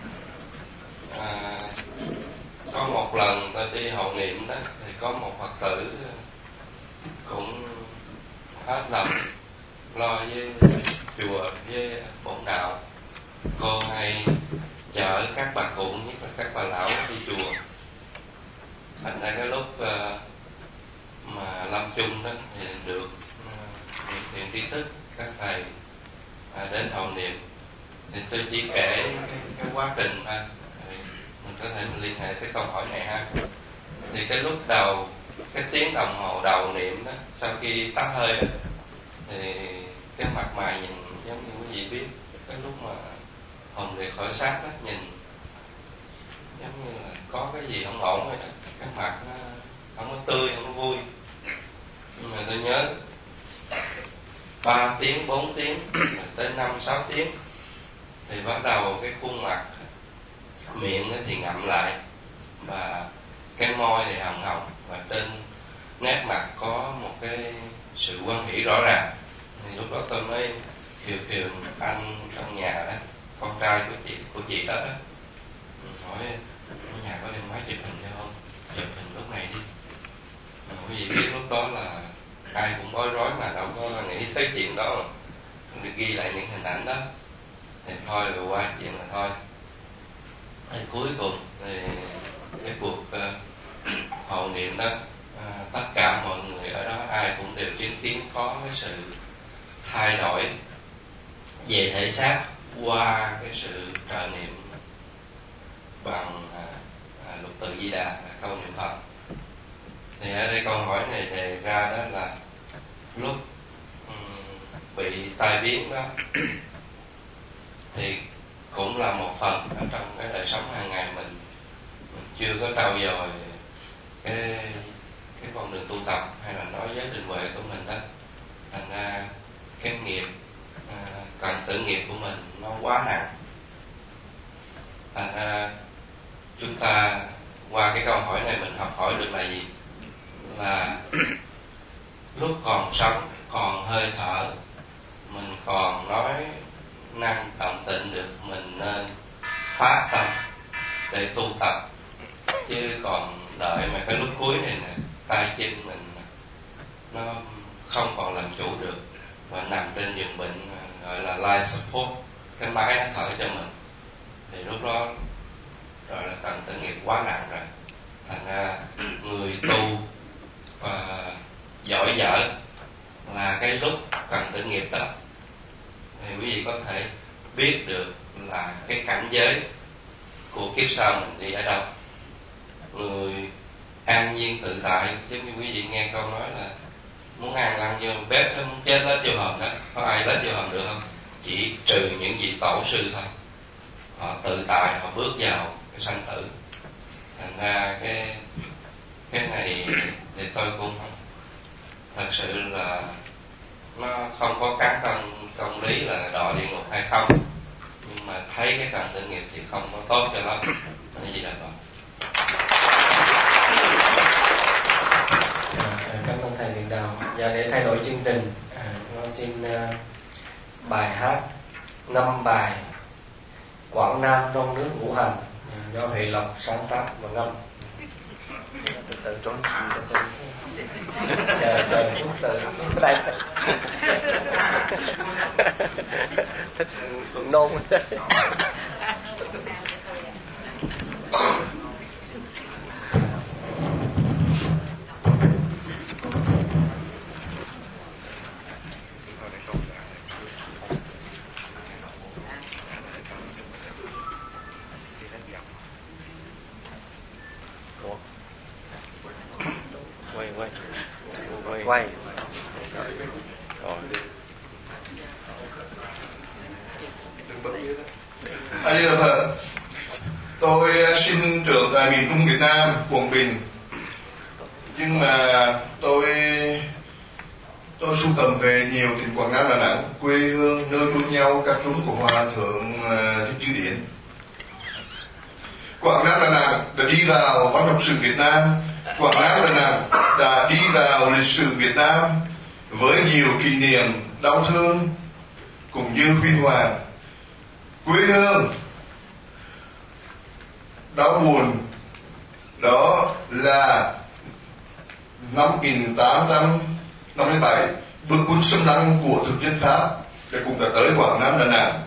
À, có một lần tôi đi hộ niệm đó thì có một Phật tử cũng hết lòng lo với chùa với bổn đạo. Cô hay chở các bà cụ, nhất là các bà lão đi chùa. Thành ra cái lúc uh, mà lâm chung đó thì được uh, hiện tri thức các thầy uh, đến hộ niệm. Thì tôi chỉ kể cái, cái quá trình thôi. Mình có thể mình liên hệ tới câu hỏi này ha. Thì cái lúc đầu, cái tiếng đồng hồ đầu niệm đó, sau khi tắt hơi đó, thì cái mặt mày nhìn giống như quý vị biết, cái lúc mà hồn liệt khỏi xác đó, nhìn giống như là có cái gì không ổn rồi đó. Cái mặt nó không có tươi, không có vui. Nhưng mà tôi nhớ ba tiếng, bốn tiếng, tới năm, sáu tiếng thì bắt đầu cái khuôn mặt, miệng thì ngậm lại và cái môi thì hồng hồng, và trên nét mặt có một cái sự hoan hỷ rõ ràng. Thì lúc đó tôi mới khiều khiều anh trong nhà đó, con trai của chị của chị đó, đó. Hỏi ở nhà có đem máy chụp hình cho không? Chụp hình lúc này đi. Mà quý vị biết lúc đó là ai cũng bối rối mà đâu có nghĩ tới chuyện đó mà. Không được ghi lại những hình ảnh đó. Thì thôi rồi qua chuyện là thôi. Thì cuối cùng thì cái cuộc uh, hộ niệm đó, uh, tất cả mọi người ở đó ai cũng đều chứng kiến có cái sự thay đổi về thể xác qua cái sự trợ niệm bằng à, à, lục tự Di Đà là câu niệm Phật. Thì ở đây câu hỏi này đề ra đó là lúc um, bị tai biến đó thì cũng là một phần ở trong cái đời sống hàng ngày mình mình chưa có trau dồi cái cái con đường tu tập hay là nói giới định huệ của mình đó, thành ra cái nghiệp à, cần tự nghiệp của mình nó quá nặng. Thành ra chúng ta qua cái câu hỏi này mình học hỏi được là gì? Là lúc còn sống, còn hơi thở, mình còn nói năng động tịnh được, mình nên phát tâm để tu tập. Chứ còn đợi mà cái lúc cuối này nè, tay chân mình nó không còn làm chủ được và nằm trên giường bệnh, gọi là life support, cái máy nó thở cho mình, thì lúc đó rồi là cần tử nghiệp quá nặng rồi. Thành ra người tu và giỏi dở là cái lúc cần tử nghiệp đó, thì quý vị có thể biết được là cái cảnh giới của kiếp sau mình đi ở đâu. Người an nhiên tự tại, giống như quý vị nghe câu nói là muốn ăn lăn vô bếp nó muốn chết lết vô hòm đó, có ai lết vô hòm được không? Chỉ trừ những vị tổ sư thôi, họ tự tại, họ bước vào cái sanh tử. Thành ra cái cái này thì tôi cũng không, thật sự là nó không có cán cân công lý là đọa địa ngục hay không, nhưng mà thấy cái cần tử nghiệp thì không có tốt cho lắm. Cái gì là vậy? Cảm ơn thầy Tiền Đào. Và để thay đổi chương trình, à, con xin uh, bài hát năm bài Quảng Nam trong nước ngũ hành do Huệ Lộc sáng tác và ngâm. Từ từ trốn Chờ chờ chút từ đây thích cũng nôn. quay quay quay quay A Di Đà Phật. Tôi sinh trưởng tại miền Trung Việt Nam, Quảng Bình. Nhưng mà tôi tôi sưu tầm về nhiều tỉnh Quảng Nam, Đà Nẵng, quê hương nơi chôn nhau các trúng của Hòa thượng Thích Chư Điển. Quảng Nam, Đà Nẵng đã đi vào văn học sử Việt Nam. Quảng Nam, Đà Nẵng đã đi vào lịch sử Việt Nam với nhiều kỷ niệm đau thương cũng như huy hoàng. Quê hương đau buồn đó là năm một nghìn tám trăm năm mươi bảy, bước quân xâm lăng của thực dân Pháp để cũng đã tới Quảng Nam, Đà Nẵng.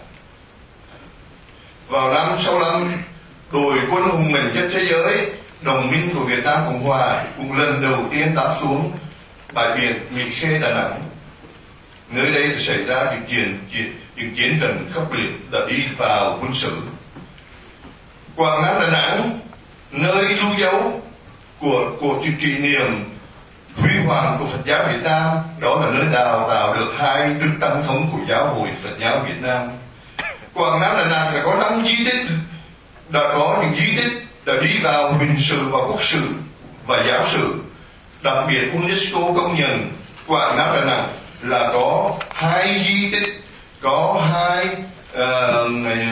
Vào năm sáu lăm, đội quân hùng mạnh nhất thế giới, đồng minh của Việt Nam Cộng Hòa cũng lần đầu tiên đáp xuống bãi biển Mỹ Khê, Đà Nẵng. Nơi đây xảy ra những chiến chiến những chiến trận khốc liệt đã đi vào quân sự. Quảng Nam, Đà Nẵng, nơi lưu dấu của của những kỷ niệm huy hoàng của Phật giáo Việt Nam, đó là nơi đào tạo được hai đức tăng thống của giáo hội Phật giáo Việt Nam. Quảng Nam, Đà Nẵng đã có năm di tích, đã có những di tích đã đi vào hình sự và quốc sử và giáo sử. Đặc biệt UNESCO công nhận Quảng Nam, Đà Nẵng là có hai di tích, có hai uh,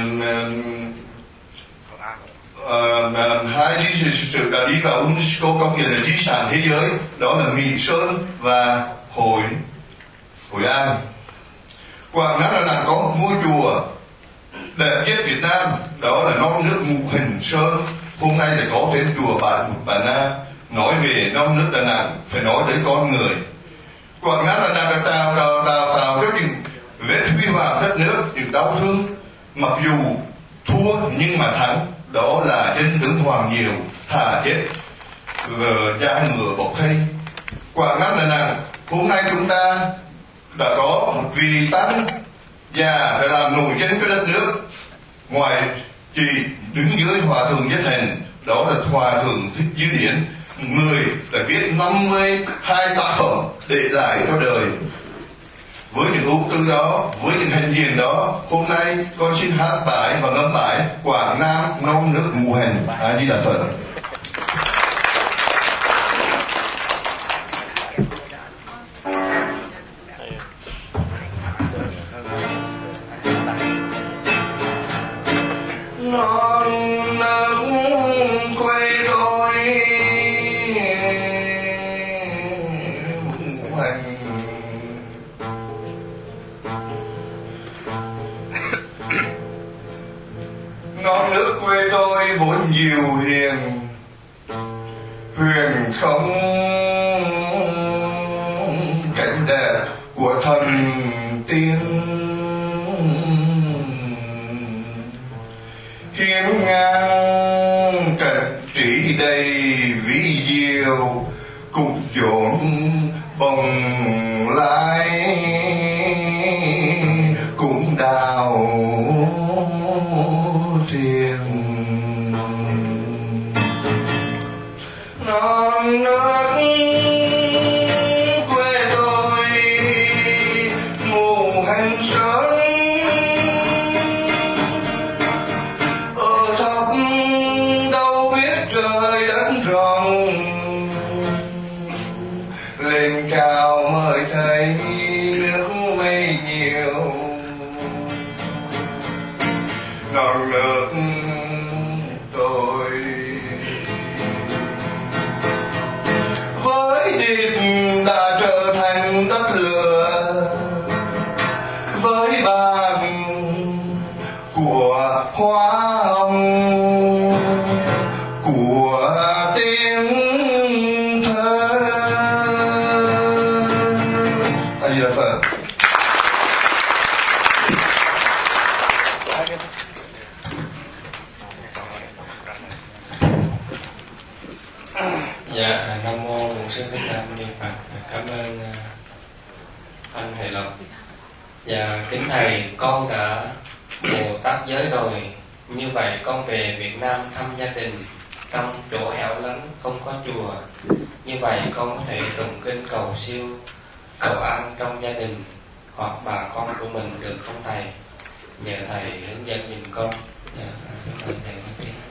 uh, uh, hai di sự đã đi vào UNESCO công nhận là di sản thế giới, đó là Mỹ Sơn và Hội Hội An. Quảng Nam, Đà Nẵng có một ngôi chùa đẹp nhất Việt Nam, đó là non nước Ngũ Hành Sơn. Hôm nay lại có tên chùa Bà Bà Na. Nói về non nước Đà Nẵng phải nói tới con người. Quảng Nam, Đà Nẵng đã tạo tạo tạo tạo cho những vết huy hoàng đất nước, những đau thương. Mặc dù thua nhưng mà thắng, đó là dân tướng Hoàng Diệu thà chết da ngựa bọc thây. Quảng Nam, Đà Nẵng hôm nay chúng ta đã có một vị tăng già đã làm nổi danh cho đất nước. Ngoài chỉ đứng dưới Hòa thượng Nhất Hành, đó là Hòa thượng Thích Dư Điển, người đã viết năm mươi hai tác phẩm để lại cho đời. Với những ưu tư đó, với những hành diện đó, hôm nay con xin hát bài và ngâm bài Quảng Nam non nước Ngũ Hành. A Di Đà Phật. Non nước quê tôi Ngũ Hành quê tôi vốn nhiều hiền, huyền không cảnh đẹp của thần tiên, hiên ngang cảnh trí đầy vĩ diệu, cùng chốn bồng lai cũng đào thiền. Non nước quê tôi mù hành sơn, ở thấp đâu biết trời đất rộng, lên cao mới thấy nước mây nhiều. Non nước tôi với địch đã trở thành đất lửa, với bàn của hoa hồng của tiếng thơ. A Di Đà Phật. Dạ, Nam Mô Bổn Sư Thích Ca Mâu Ni Phật. Cảm ơn uh, anh Thầy Lộc. Dạ, kính Thầy, con đã Bồ Tát giới rồi. Như vậy con về Việt Nam thăm gia đình trong chỗ hẻo lánh không có chùa. Như vậy con có thể tụng kinh cầu siêu, cầu an trong gia đình hoặc bà con của mình được không Thầy? Nhờ Thầy hướng dẫn giùm con. Dạ, kính mời Thầy nói chuyện.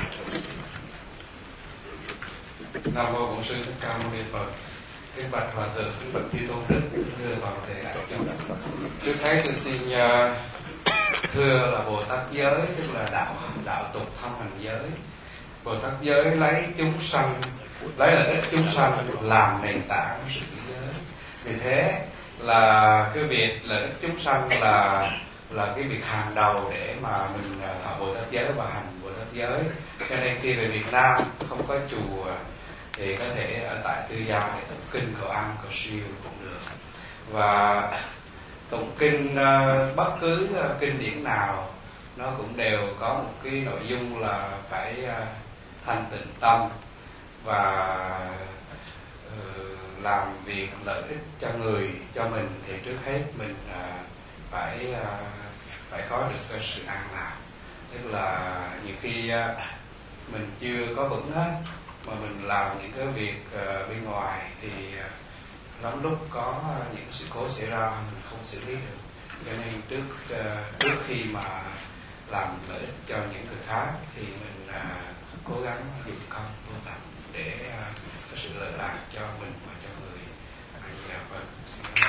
Nam Mô Bổn Sư Thích Ca Mâu Ni Phật. Kính bạch Hòa Thượng, kính bạch Chư Tôn Đức, thưa toàn thể đại chúng. Trước hết tôi xin uh, thưa là Bồ Tát giới, tức là đạo đạo tục thông hành giới. Bồ Tát giới lấy chúng sanh, lấy lợi ích chúng sanh làm nền tảng của sự giới. Vì thế là cái việc lợi ích chúng sanh là là cái việc hàng đầu để mà mình thọ Bồ Tát giới và hành Bồ Tát giới. Cho nên khi về Việt Nam không có chùa thì có thể ở tại Tư Gia để tụng kinh cầu an cầu siêu cũng được. Và tụng kinh uh, bất cứ uh, kinh điển nào nó cũng đều có một cái nội dung là phải uh, thanh tịnh tâm và uh, làm việc lợi ích cho người cho mình, thì trước hết mình uh, phải uh, phải có được uh, sự an lạc. Tức là nhiều khi uh, mình chưa có vững hết mà mình làm những cái việc uh, bên ngoài thì uh, lắm lúc có uh, những sự cố xảy ra mình không xử lý được. Cho nên trước uh, trước khi mà làm lợi ích cho những người khác thì mình uh, cố gắng dùng công vô tận để uh, có sự lợi lạc cho mình và cho người. A Di Đà Phật. Xin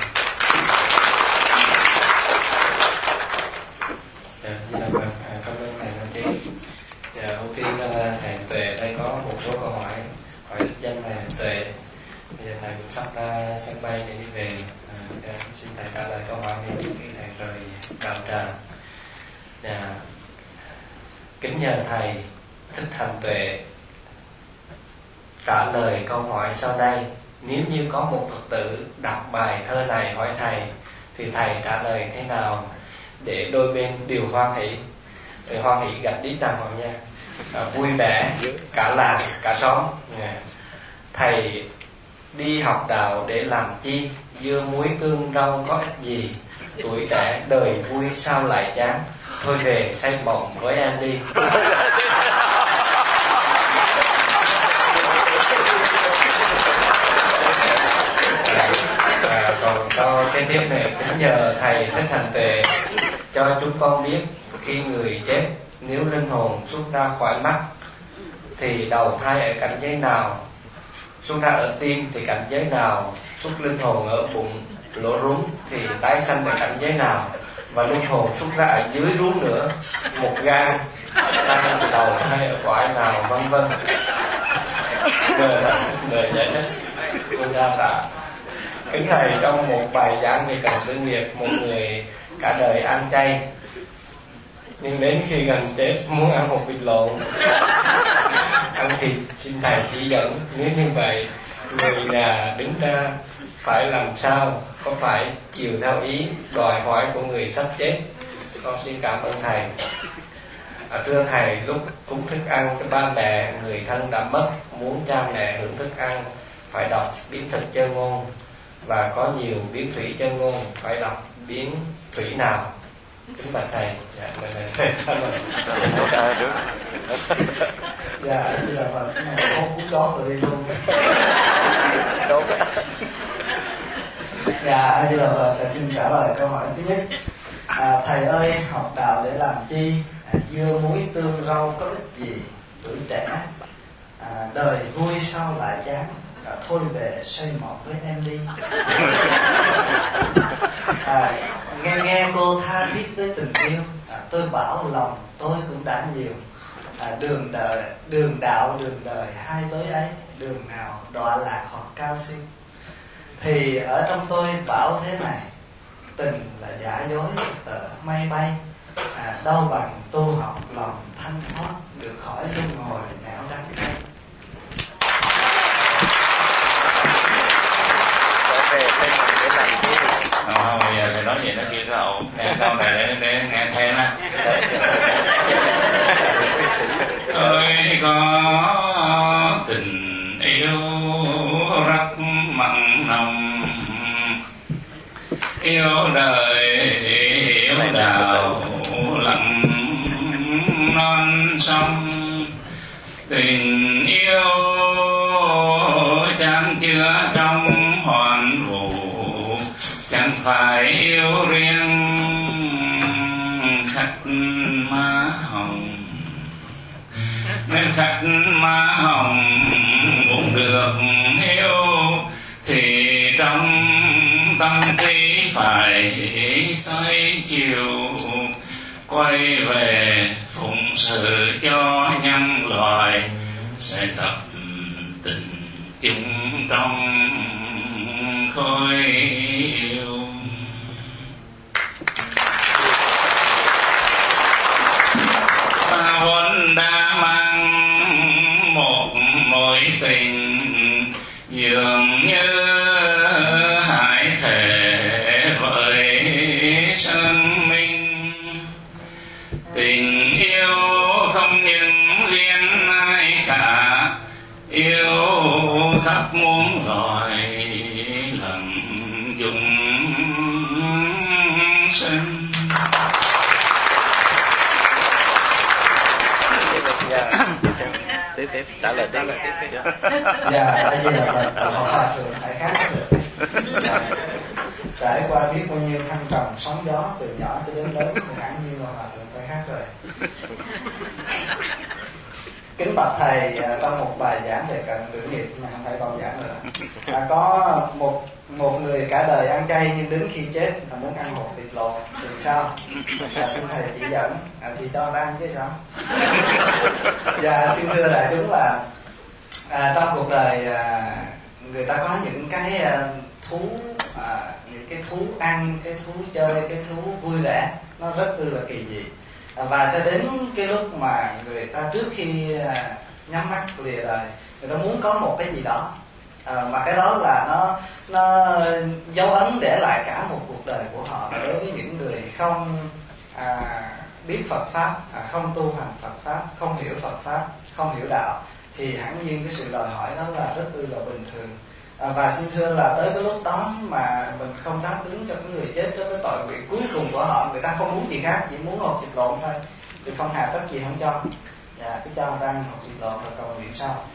cảm ơn. Dạ, Di Đà Phật. À, cảm ơn thầy Nam Trí. Dạ, đầu tiên là thầy Tuệ đây có một số câu hỏi hỏi đích danh thầy Tuệ. Bây giờ thầy cũng sắp ra sân bay để đi về. À, dạ, xin thầy trả lời câu hỏi này trước khi thầy rời đạo tràng. Dạ, kính nhờ thầy Thích Hành Tuệ trả lời câu hỏi sau đây. Nếu như có một Phật tử đọc bài thơ này hỏi thầy thì thầy trả lời thế nào để đôi bên đều hoan hỷ? Rồi hoan hỷ gạch đít đằng vào nha. À, vui vẻ cả làng cả xóm. Yeah. Thầy đi học đạo để làm chi? Dưa muối tương rau có ích gì? Tuổi trẻ đời vui sao lại chán? Thôi về xây mộng với em đi. À, còn câu kế tiếp này cũng nhờ thầy Thích Hành Tuệ cho chúng con biết, khi người chết nếu linh hồn xuất ra khỏi mắt thì đầu thai ở cảnh giới nào? Xuất ra ở tim thì cảnh giới nào? Xuất linh hồn ở bụng lỗ rúng thì tái sanh ở cảnh giới nào? Và linh hồn xuất ra ở dưới rúng nữa, một gan tay thì đầu thai ở cõi nào, vân vân. Đời đời giải thích. Tôi ra tạ. Kính thầy, trong một bài giảng về cần tư nghiệp, một người cả đời ăn chay nhưng đến khi gần Tết muốn ăn hột vịt lộn, ăn thịt, xin thầy chỉ dẫn. Nếu như vậy, người nhà đứng ra phải làm sao? Có phải chiều theo ý đòi hỏi của người sắp chết? Con xin cảm ơn thầy. À, thưa thầy, lúc cúng thức ăn cho ba mẹ người thân đã mất, muốn cha mẹ hưởng thức ăn phải đọc biến thực chân ngôn, và có nhiều biến thủy chân ngôn, phải đọc biến thủy nào? Kính bạch thầy. Dạ, mình thầy cảm ơn. Dạ, như là Phật không cúng chó rồi đi luôn. Dạ, như là Phật xin trả lời câu hỏi thứ nhất. À, thầy ơi, học đạo để làm chi? À, dưa muối tương rau có ích gì? Tuổi trẻ, à, đời vui sao lại chán? À, thôi về xây mộng với em đi. À, nghe nghe cô tha thiết với tình yêu, à, tôi bảo lòng tôi cũng đã nhiều. À, đường đời, đường đạo, đường đời hai lối ấy, đường nào đọa lạc hoặc cao siêu. Thì ở trong tôi bảo thế này, tình là giả dối tờ mây bay, à, đâu bằng tu học lòng thanh thoát, được khỏi luân hồi nẻo đắng cay. Không, bây giờ thầy nói vậy nó kia nó ổn. Nghe câu này để, để nghe thêm á. Tôi có tình yêu rất mặn nồng, yêu đời yêu đạo lặng non sông, tình yêu chan chứa trong hoàn vũ, chẳng phải yêu riêng khách má hồng. Nên khách má hồng cũng được yêu, thì trong tâm trí phải xoay chiều, quay về phụng sự cho nhân loại, sẽ tập tình chung trong khối yêu. Ta vốn đã mang một mối tình dường như hải thể với sơn minh. Tình yêu không những riêng ai cả, yêu khắp muôn loài lần chúng sinh. Tiếp tiếp trả lời tiếp tiếp tiếp. Dạ, tại vì là Phật họ hòa thượng phải khác được. Trải qua biết bao nhiêu thăng trầm sóng gió từ nhỏ cho đến lớn thì hẳn nhiên là hòa thượng phải khác rồi. Kính bạch thầy, trong một bài giảng về cận tử nghiệp mà không phải con giảng nữa, à, có một một người cả đời ăn chay nhưng đến khi chết là muốn ăn hột vịt lộn thì sao? À, xin thầy chỉ dẫn. À, thì cho ta ăn chứ sao? Dạ, xin thưa đại chúng là à, trong cuộc đời à, người ta có những cái à, thú à, những cái thú ăn, cái thú chơi, cái thú vui vẻ, nó rất là kỳ dị. À, và cho đến cái lúc mà người ta trước khi à, nhắm mắt lìa đời, người ta muốn có một cái gì đó, à, mà cái đó là nó nó dấu ấn để lại cả một cuộc đời của họ. Và đối với những người không à, biết Phật pháp, à, không tu hành Phật pháp, không hiểu Phật pháp, không hiểu đạo, thì hẳn nhiên cái sự đòi hỏi đó là rất ư là bình thường. À, và xin thưa là tới cái lúc đó mà mình không đáp ứng cho cái người chết đó, cái tội nguyện cuối cùng của họ, người ta không muốn gì khác, chỉ muốn hột thịt lộn thôi, thì không hà tất gì không cho. Dạ, cứ cho ra hột thịt lộn rồi cầu nguyện sau.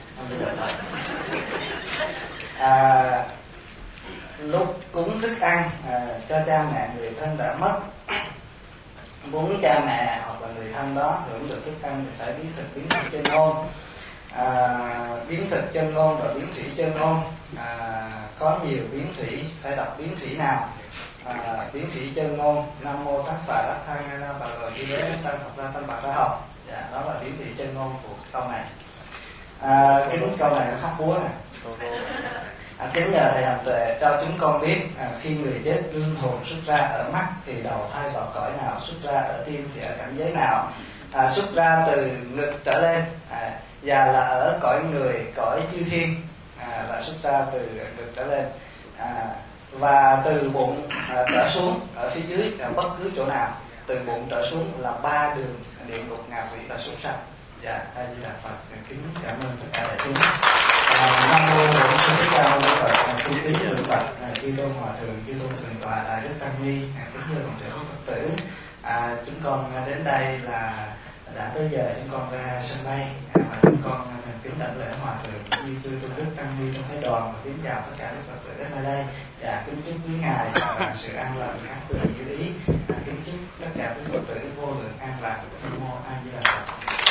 À, lúc cúng thức ăn à, cho cha mẹ người thân đã mất, muốn cha mẹ hoặc là người thân đó hưởng được thức ăn thì phải biến thực biến thực chân ngôn. À, biến thực chân ngôn và biến thủy chân ngôn, à, có nhiều biến thủy, phải đọc biến thủy nào? À, biến thủy chân ngôn: Nam mô Tát Phà Đắc Tha Nga Na Bà Gờ Đi Đế Tăng Phật Ra Tăng Bà Ra Học. Dạ, đó là biến thủy chân ngôn của câu này. À, cái câu này nó khắc búa này. À, kính nhờ thầy hành tuệ cho chúng con biết à, khi người chết linh hồn xuất ra ở mắt thì đầu thai vào cõi nào, xuất ra ở tim thì ở cảnh giới nào, à, xuất ra từ ngực trở lên, à, và là ở cõi người, cõi chư thiên, à, là xuất ra từ ngực trở lên, à, và từ bụng à, trở xuống ở phía dưới à, bất cứ chỗ nào, từ bụng trở xuống là ba đường địa ngục, ngạ quỷ và súc sanh. Dạ, A Di Đà Phật. Kính cảm ơn tất cả đại chúng. À, Nam mô Bổn Sư Thích Ca Mâu Ni Phật. Cung kính thượng bạch chư tôn hòa thượng, chư tôn thượng tọa, đại đức tăng ni, kính thưa toàn thể Phật tử. À, chúng con đến đây là đã tới giờ chúng con ra sân bay, à, và chúng con thành kính đảnh lễ hòa thượng như chư tôn đức tăng ni trong phái đoàn, và kính chào tất cả các Phật tử đến nơi đây. Và kính chúc quý ngài à, sự an lành khắc tường như ý. À, kính chúc tất cả các Phật tử vô lượng an lạc. Nam mô A Di Đà Phật.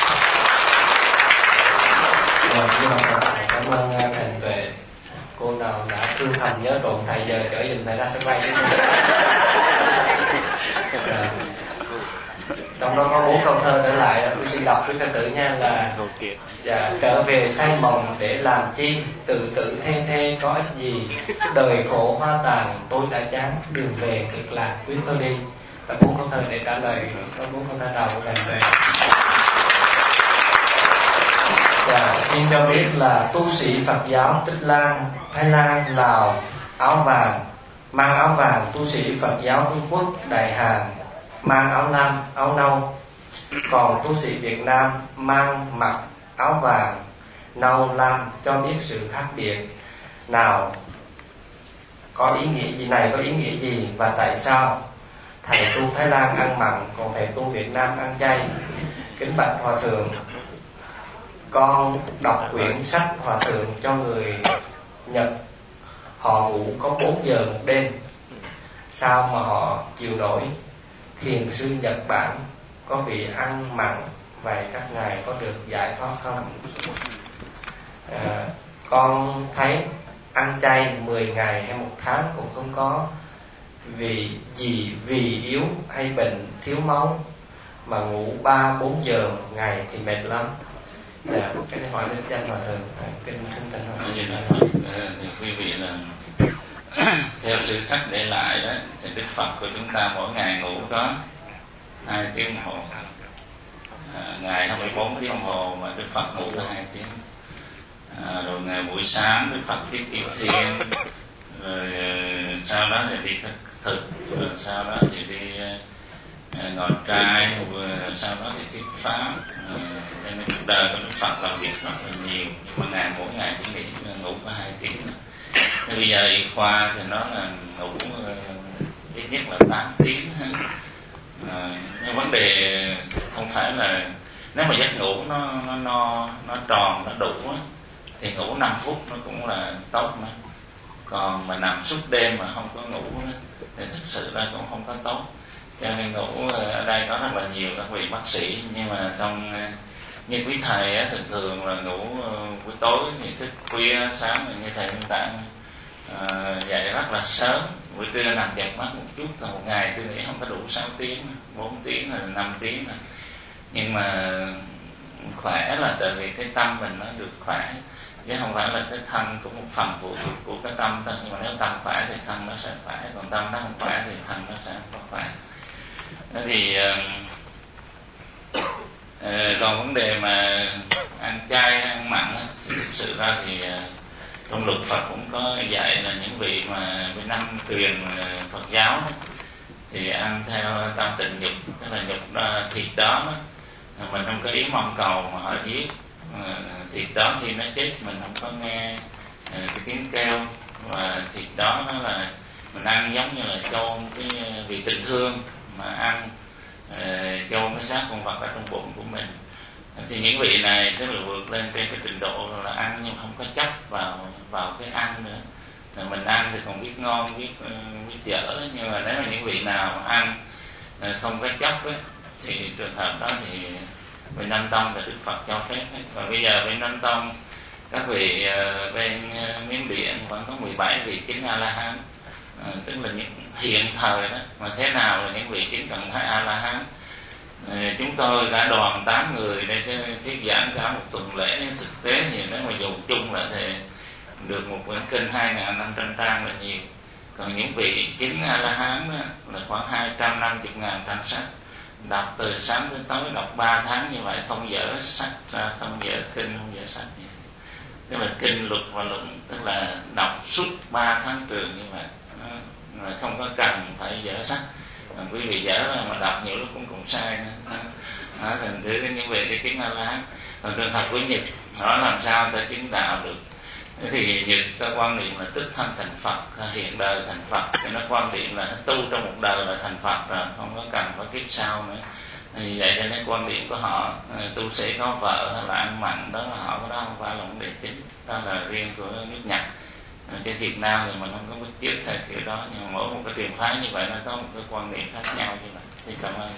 Cảm ơn thầy Tuệ. Cô nào đã thương thầm nhớ trộn thầy giờ chở giùm thầy ra sân bay. À, trong đó có bốn câu thơ trở lại, tôi xin đọc với Phật tử nha, là dạ, trở về say mộng để làm chi, tự tử thê thê có ích gì, đời khổ hoa tàn tôi đã chán, đường về cực lạc quyết tôi đi. Là bốn câu thơ để trả lời có bốn câu thơ đầu của thầy Tuệ. Dạ, xin cho biết là tu sĩ Phật giáo Tích Lan, Thái Lan, Lào áo vàng, mang áo vàng, tu sĩ Phật giáo Trung Quốc, Đại Hàn mang áo lam, áo nâu. Còn tu sĩ Việt Nam mang mặc áo vàng, nâu, lam, cho biết sự khác biệt nào, có ý nghĩa gì này, có ý nghĩa gì và tại sao thầy tu Thái Lan ăn mặn, còn thầy tu Việt Nam ăn chay? Kính bạch hòa thượng, con đọc quyển sách hòa thượng cho người Nhật, họ ngủ có bốn giờ một đêm, sao mà họ chịu nổi? Thiền sư Nhật Bản có vị ăn mặn, vậy các ngài có được giải thoát không? À, con thấy ăn chay mười ngày hay một tháng cũng không có vì gì vì yếu hay bệnh thiếu máu, mà ngủ ba bốn giờ một ngày thì mệt lắm. Dạ, cái này hỏi đến danh hòa thượng, kinh kinh thành hòa thượng. Thì quý vị là theo sự sách để lại đó, thì Đức Phật của chúng ta mỗi ngày ngủ có hai tiếng đồng hồ, à, ngày hai mươi bốn tiếng đồng hồ mà Đức Phật ngủ là hai tiếng. À, rồi ngày buổi sáng Đức Phật tiếp đi thiền, rồi sau đó thì đi thực, rồi sau đó thì đi uh, ngồi trai, rồi sau đó thì thuyết pháp. Cho nên cuộc đời của Đức Phật làm việc rất là nhiều, nhưng mà ngày mỗi ngày chỉ nghỉ ngủ có hai tiếng. Nên bây giờ y khoa thì nó là ngủ uh, ít nhất là tám tiếng. À, nhưng vấn đề không phải là nếu mà giấc ngủ nó nó no nó tròn nó đủ á, thì ngủ năm phút nó cũng là tốt mà. Còn mà nằm suốt đêm mà không có ngủ đó, thì thực sự ra cũng không có tốt. Cho nên ngủ ở đây có rất là nhiều các vị bác sĩ, nhưng mà trong như quý thầy á, thường thường là ngủ buổi tối thì thức khuya, sáng như thầy Minh Tạng à, dậy rất là sớm, buổi trưa nằm chợp mắt một chút thôi. Một ngày tôi nghĩ không có đủ sáu tiếng, bốn tiếng là năm tiếng thôi. Nhưng mà khỏe là tại vì cái tâm mình nó được khỏe, chứ không phải là cái thân cũng một phần phụ thuộc của cái tâm thôi. Nhưng mà nếu tâm khỏe thì thân nó sẽ khỏe, còn tâm nó không khỏe thì thân nó sẽ không khỏe. Thế thì uh, uh, còn vấn đề mà ăn chay ăn mặn thì thực sự ra thì uh, trong luật Phật cũng có dạy là những vị mà bên năm truyền Phật giáo đó, thì ăn theo tam tịnh nhục, tức là nhục uh, thịt đó, đó mình không có ý mong cầu mà họ giết. Uh, thịt đó khi nó chết mình không có nghe uh, cái tiếng kêu, và thịt đó nó là mình ăn giống như là chôn cái vị tịnh hương mà ăn, uh, chôn cái xác con vật ở trong bụng của mình. Thì những vị này tức là vượt lên trên cái trình độ là ăn nhưng không có chấp vào vào cái ăn nữa. Rồi mình ăn thì còn biết ngon, biết biết dở, nhưng mà nếu mà những vị nào ăn uh, không có chấp ấy, thì trường hợp đó thì bên Nam Tông là Đức Phật cho phép ấy. Và bây giờ bên Nam Tông các vị uh, bên uh, Miến Điện vẫn có mười bảy vị chứng A La Hán, uh, tức là những hiện thời đó. Mà thế nào là những vị chứng cận thái A La Hán? Uh, chúng tôi cả đoàn tám người đây thuyết giảng cả một tuần lễ. Thực tế thì nếu mà dùng chung lại thì được một quyển kinh hai nghìn năm trăm trang là nhiều. Còn những vị chứng A La Hán đó, là khoảng hai trăm năm mươi ngàn trang sách, đọc từ sáng tới tối, đọc ba tháng như vậy, không dở sách ra, không dở kinh, không dở sách gì. Tức là kinh luật và luận, tức là đọc suốt ba tháng trường như vậy, nó không có cần phải dở sách. Mà quý vị dở ra mà đọc nhiều lúc cũng cũng sai nữa. Đó, thành thử những vị cái chứng A La Hán. Còn trường hợp của Nhật, nó làm sao ta chứng đạo được? Thì Nhật ta quan niệm là tức thân thành Phật, hiện đời thành Phật. Thì nó quan niệm là tu trong một đời là thành Phật rồi, không có cần phải kiếp sau nữa. Vì vậy cho nên quan điểm của họ, tu sĩ có vợ hay là ăn mặn, đó là họ, đó không phải là vấn đề chính. Đó là riêng của nước Nhật. Trên Việt Nam thì mình không có biết trước theo kiểu đó, nhưng mà mỗi một cái truyền phái như vậy nó có một cái quan niệm khác nhau như vậy. Xin cảm ơn.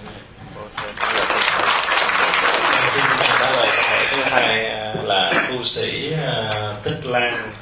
Xin trả lời câu hỏi thứ hai là tu sĩ uh, Tích Lan,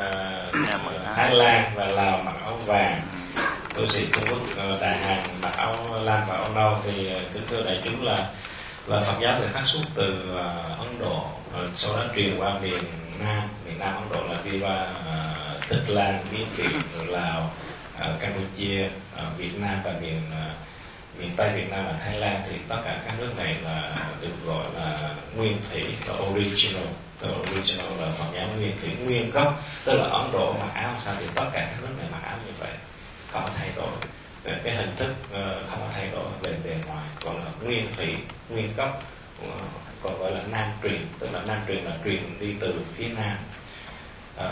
uh, Thái Lan và Lào mặc áo vàng, tu sĩ Trung Quốc uh, Đại Hàn mặc áo lam và áo nâu. Thì uh, kính thưa đại chúng là là Phật giáo thì phát xuất từ uh, Ấn Độ, uh, sau đó truyền qua miền Nam, miền Nam Ấn Độ là đi qua uh, Tích Lan, Miến Điện, Lào, uh, Campuchia, uh, Việt Nam và miền uh, miền Tây Việt Nam và Thái Lan. Thì tất cả các nước này là được gọi là nguyên thủy, là original. Tức là original là Phật giáo nguyên thủy, nguyên gốc. Tức là Ấn Độ mặc áo sao thì tất cả các nước này mặc áo như vậy, không có thay đổi về cái hình thức, không có thay đổi về bề ngoài, còn là nguyên thủy, nguyên gốc, còn gọi là nam truyền. Tức là nam truyền là truyền đi từ phía nam. À,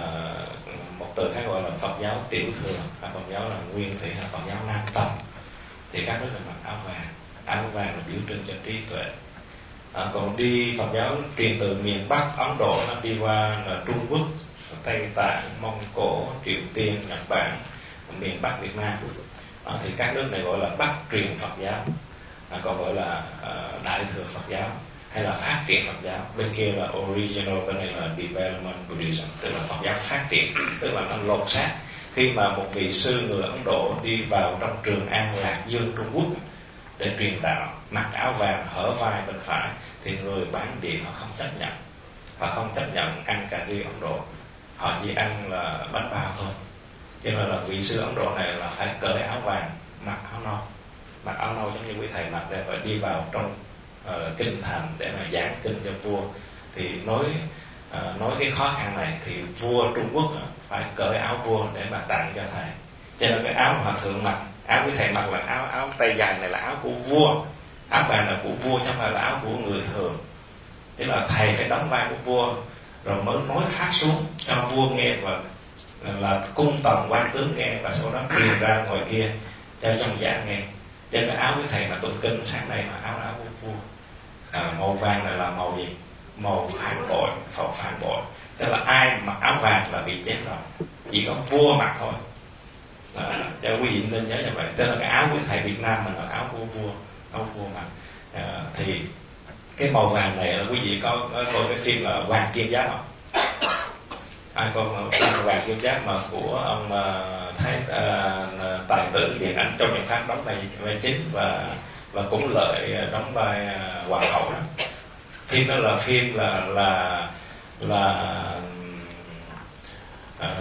một từ khác gọi là Phật giáo tiểu thừa, Phật giáo là nguyên thủy, hay Phật giáo nam tông. Thì các nước là mặc áo vàng. Áo vàng là biểu trưng cho trí tuệ. À, còn đi Phật giáo truyền từ miền Bắc Ấn Độ, nó đi qua là Trung Quốc, Tây Tạng, Mông Cổ, Triều Tiên, Nhật Bản, miền Bắc Việt Nam. À, thì các nước này gọi là Bắc truyền Phật giáo, à, còn gọi là uh, Đại thừa Phật giáo hay là phát triển Phật giáo. Bên kia là original, bên này là development Buddhism, tức là Phật giáo phát triển, tức là nó lột xác. Khi mà một vị sư người Ấn Độ đi vào trong Trường An Lạc Dương Trung Quốc để truyền đạo, mặc áo vàng hở vai bên phải, thì người bản địa họ không chấp nhận, họ không chấp nhận ăn cà ri Ấn Độ, họ chỉ ăn là bánh bao thôi. Cho nên là vị sư Ấn Độ này là phải cởi áo vàng, mặc áo nâu, mặc áo nâu giống như quý thầy mặc để phải đi vào trong uh, kinh thành để mà giảng kinh cho vua. Thì nói uh, nói cái khó khăn này thì vua Trung Quốc uh, phải cởi áo vua để mà tặng cho thầy. Cho nên cái áo mà hòa thượng mặc, áo quý thầy mặc là áo áo tay dài này là áo của vua, áo vàng là của vua chứ không phải là áo của người thường. Tức là thầy phải đóng vai của vua rồi mới nói phát xuống cho vua nghe, và là cung tòng quan tướng nghe, và sau đó truyền ra ngoài kia cho trong giả nghe. Cho cái áo quý thầy mà tụng kinh sáng nay là áo là áo của vua. À, màu vàng này là màu gì? Màu phản bội, phật phản bội. Tức là ai mặc áo vàng là bị chết rồi, chỉ có vua mặc thôi. À, cho quý vị nên nhớ như vậy. Tức là cái áo quý thầy Việt Nam mình là áo của vua, áo vua mặc. À, thì cái màu vàng này là quý vị có coi cái phim là Hoàng Kim Giáp không? Ai coi Hoàng Kim Giáp mà của ông uh, Thái uh, tài tử điện ảnh Châu Nhân Phát đóng vai vai chính, và và cũng Lợi đóng vai uh, hoàng hậu đó. Phim đó là phim là là là uh,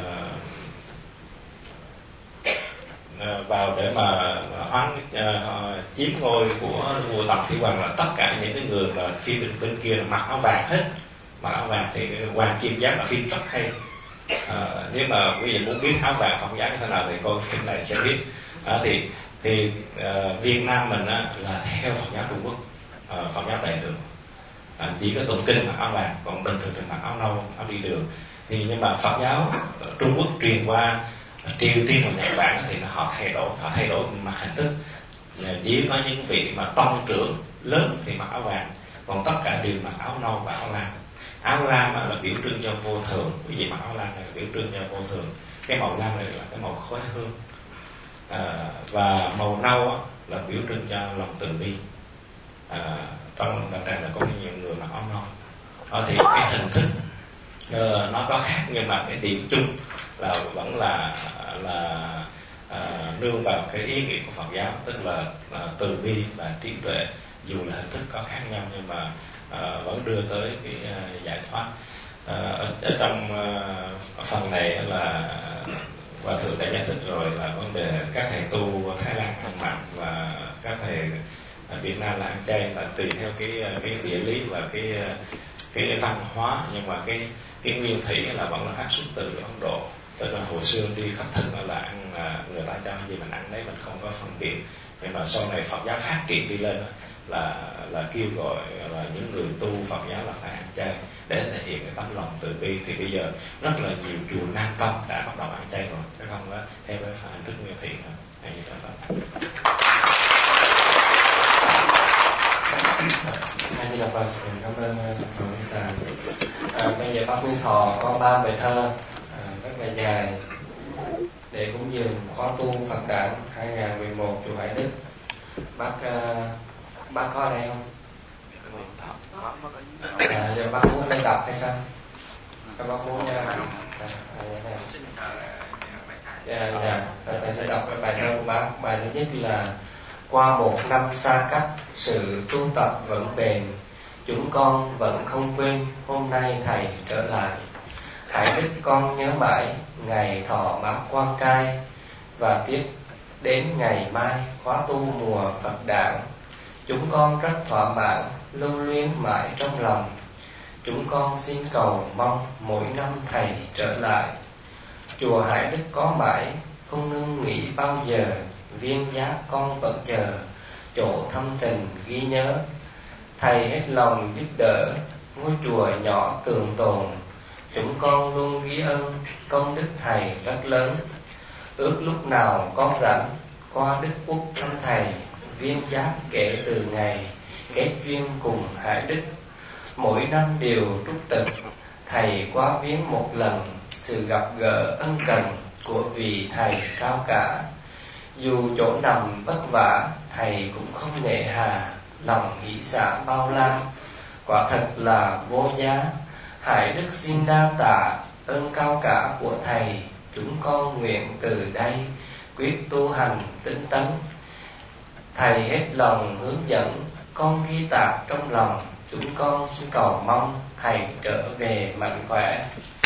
uh, vào để mà hoán uh, chiếm ngôi của vua Tần Thủy Hoàng, là tất cả những cái người mà phim bên, bên kia là mặc áo vàng hết. Mặc áo vàng thì Hoàng Kim Giáp là phim rất hay. À, nếu mà quý vị muốn biết áo vàng Phật giáo như thế nào thì coi phim này sẽ biết. À, thì thì uh, Việt Nam mình á, là theo Phật giáo Trung Quốc, uh, Phật giáo Đại thừa, à, chỉ có tụng kinh mặc áo vàng, còn bình thường thì mặc áo nâu, áo đi đường. Thì nhưng mà Phật giáo Trung Quốc truyền qua Triều Tiên và Nhật Bản thì họ thay đổi, họ thay đổi mặt hình thức. Chỉ có những vị mà tông trưởng lớn thì mặc áo vàng, còn tất cả đều mặc áo nâu và áo lam. Áo lam là biểu trưng cho vô thường, quý vị mặc áo lam này là biểu trưng cho vô thường. Cái màu lam này là cái màu khói hương, à, và màu nâu là biểu trưng cho lòng từ bi. À, trong đạo tràng là có nhiều người mặc áo nâu. Đó, thì cái hình thức uh, nó có khác, nhưng mà cái điểm chung là vẫn là là uh, nương vào cái ý nghĩa của Phật giáo, tức là uh, từ bi và trí tuệ. Dù là hình thức có khác nhau nhưng mà uh, vẫn đưa tới cái uh, giải thoát. À, ở, ở trong uh, phần này là Hòa thượng đã giải thích rồi là vấn đề các thầy tu Thái Lan ăn mặn và các thầy Việt Nam là ăn chay, là tùy theo cái cái địa lý và cái cái văn hóa, nhưng mà cái cái nguyên thủy là vẫn là phát xuất từ Ấn Độ. Tức là hồi xưa đi khất thực là ăn, người ta cho gì mình ăn đấy, mình không có phân biệt. Nhưng mà sau này Phật giáo phát triển đi lên là là kêu gọi là những người tu Phật giáo là phải ăn chay để thể hiện cái tấm lòng từ bi. Thì bây giờ rất là nhiều chùa Nam Tông đã bắt đầu ăn chay rồi, chứ không có theo cái hình thức nguyên thiện nữa. Hay gì đó. Hay là Phật, cảm ơn Phật. À, bây giờ bác Phú Thọ có ba bài thơ à, rất là dài để cúng dường khóa tu Phật đản hai nghìn mười một chùa Hải Đức. Bác uh, bác có ở đây không? À, giờ bác muốn lên đọc hay sao? Các bác muốn nha. À, dạ, dạ. Tôi sẽ đọc cái bài thơ của bác. Bài thứ nhất là: qua một năm xa cách, sự tu tập vẫn bền, chúng con vẫn không quên hôm nay thầy trở lại. Hải Đức con nhớ mãi ngày thọ mát quan cai, và tiếp đến ngày mai khóa tu mùa Phật đản. Chúng con rất thỏa mãn, lưu luyến mãi trong lòng. Chúng con xin cầu mong mỗi năm thầy trở lại. Chùa Hải Đức có mãi, không ngưng nghỉ bao giờ. Viên giác con vẫn chờ, chỗ thâm tình ghi nhớ. Thầy hết lòng giúp đỡ, ngôi chùa nhỏ tường tồn. Chúng con luôn ghi ơn, công đức thầy rất lớn. Ước lúc nào con rảnh, qua Đức Quốc thăm thầy. Viên giác kể từ ngày kết duyên cùng Hải Đức. Mỗi năm đều trúc tịch, thầy qua viếng một lần. Sự gặp gỡ ân cần của vị thầy cao cả. Dù chỗ nằm vất vả, thầy cũng không nể hà. Lòng hỷ xả bao la, quả thật là vô giá. Hải Đức xin đa tạ ơn cao cả của thầy. Chúng con nguyện từ đây quyết tu hành tinh tấn. Thầy hết lòng hướng dẫn, con ghi tạc trong lòng. Chúng con xin cầu mong thầy trở về mạnh khỏe.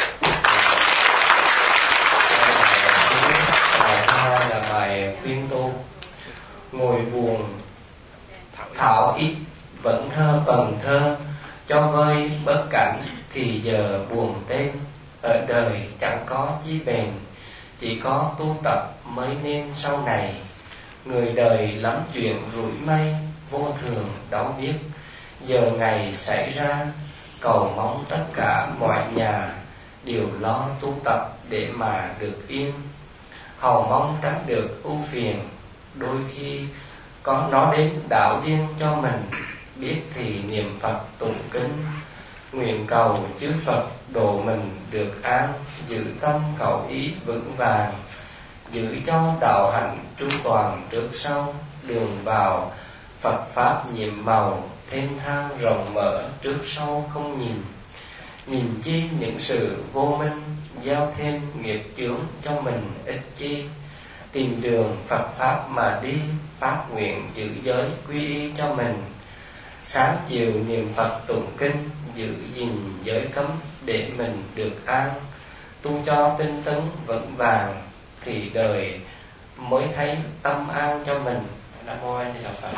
Bài thứ hai là bài khuyên tu. Ngồi buồn thảo ít, vẫn thơ vần thơ, cho vơi bớt cảnh thì giờ buồn tên. Ở đời chẳng có chí bền, chỉ có tu tập mới nên sau này. Người đời lắm chuyện rủi may, vô thường đâu biết. Giờ ngày xảy ra, cầu mong tất cả mọi nhà đều lo tu tập để mà được yên. Hầu mong tránh được ưu phiền, đôi khi có nó đến đảo điên cho mình. Biết thì niệm Phật tụng kinh, nguyện cầu chư Phật độ mình được an. Giữ tâm khẩu ý vững vàng, giữ cho đạo hạnh trung toàn trước sau. Đường vào Phật Pháp nhiệm màu, thêm thang rộng mở trước sau không nhìn. Nhìn chi những sự vô minh, gieo thêm nghiệp chướng cho mình ít chi. Tìm đường Phật Pháp mà đi, phát nguyện giữ giới quy y cho mình. Sáng chiều niệm Phật tụng kinh, giữ gìn giới cấm để mình được an. Tu cho tinh tấn vững vàng, thì đời mới thấy tâm an cho mình. Nam mô A Di Đà Phật.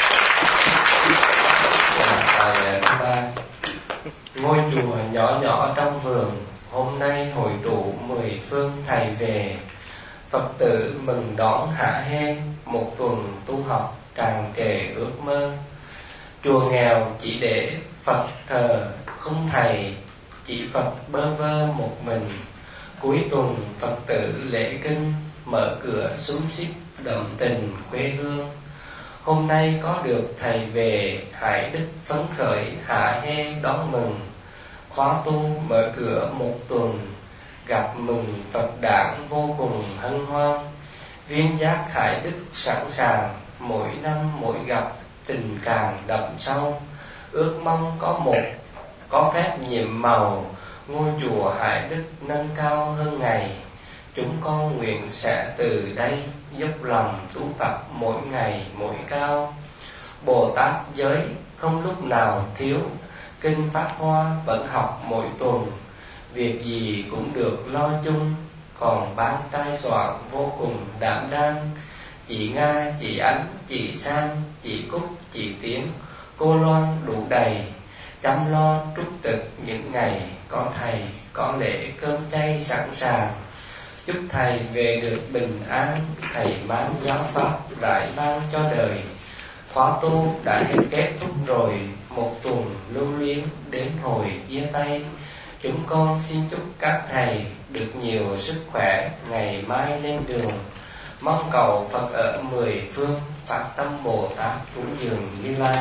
Bài thứ ba: ngôi chùa nhỏ nhỏ trong vườn, hôm nay hội tụ mười phương thầy về. Phật tử mừng đón hạ hê, một tuần tu học tràn trề ước mơ. Chùa nghèo chỉ để Phật thờ, không thầy chỉ Phật bơ vơ một mình. Cuối tuần Phật tử lễ kinh, mở cửa xúm xít đậm tình quê hương. Hôm nay có được thầy về, Hải Đức phấn khởi hạ hê đón mừng. Khóa tu mở cửa một tuần, gặp mừng Phật đản vô cùng hân hoan. Viên giác Hải Đức sẵn sàng, mỗi năm mỗi gặp tình càng đậm sâu. Ước mong có một có phép nhiệm màu, ngôi chùa Hải Đức nâng cao hơn ngày. Chúng con nguyện sẽ từ đây dốc lòng tu tập mỗi ngày mỗi cao. Bồ Tát giới không lúc nào thiếu, kinh Pháp Hoa vẫn học mỗi tuần, việc gì cũng được lo chung, còn bán trai soạn vô cùng đảm đang. Chị Nga, chị Ánh, chị Sang, chị Cúc, chị Tiến, cô Loan đủ đầy, chăm lo trúc trực những ngày có thầy, có lễ cơm chay sẵn sàng. Chúc thầy về được bình an, thầy mang giáo pháp rải ban cho đời. Khóa tu đã hết kết thúc rồi, một tuần lưu luyến đến hồi chia tay. Chúng con xin chúc các thầy được nhiều sức khỏe, ngày mai lên đường. Mong cầu Phật ở mười phương, phát tâm Bồ Tát cúng dường Như Lai.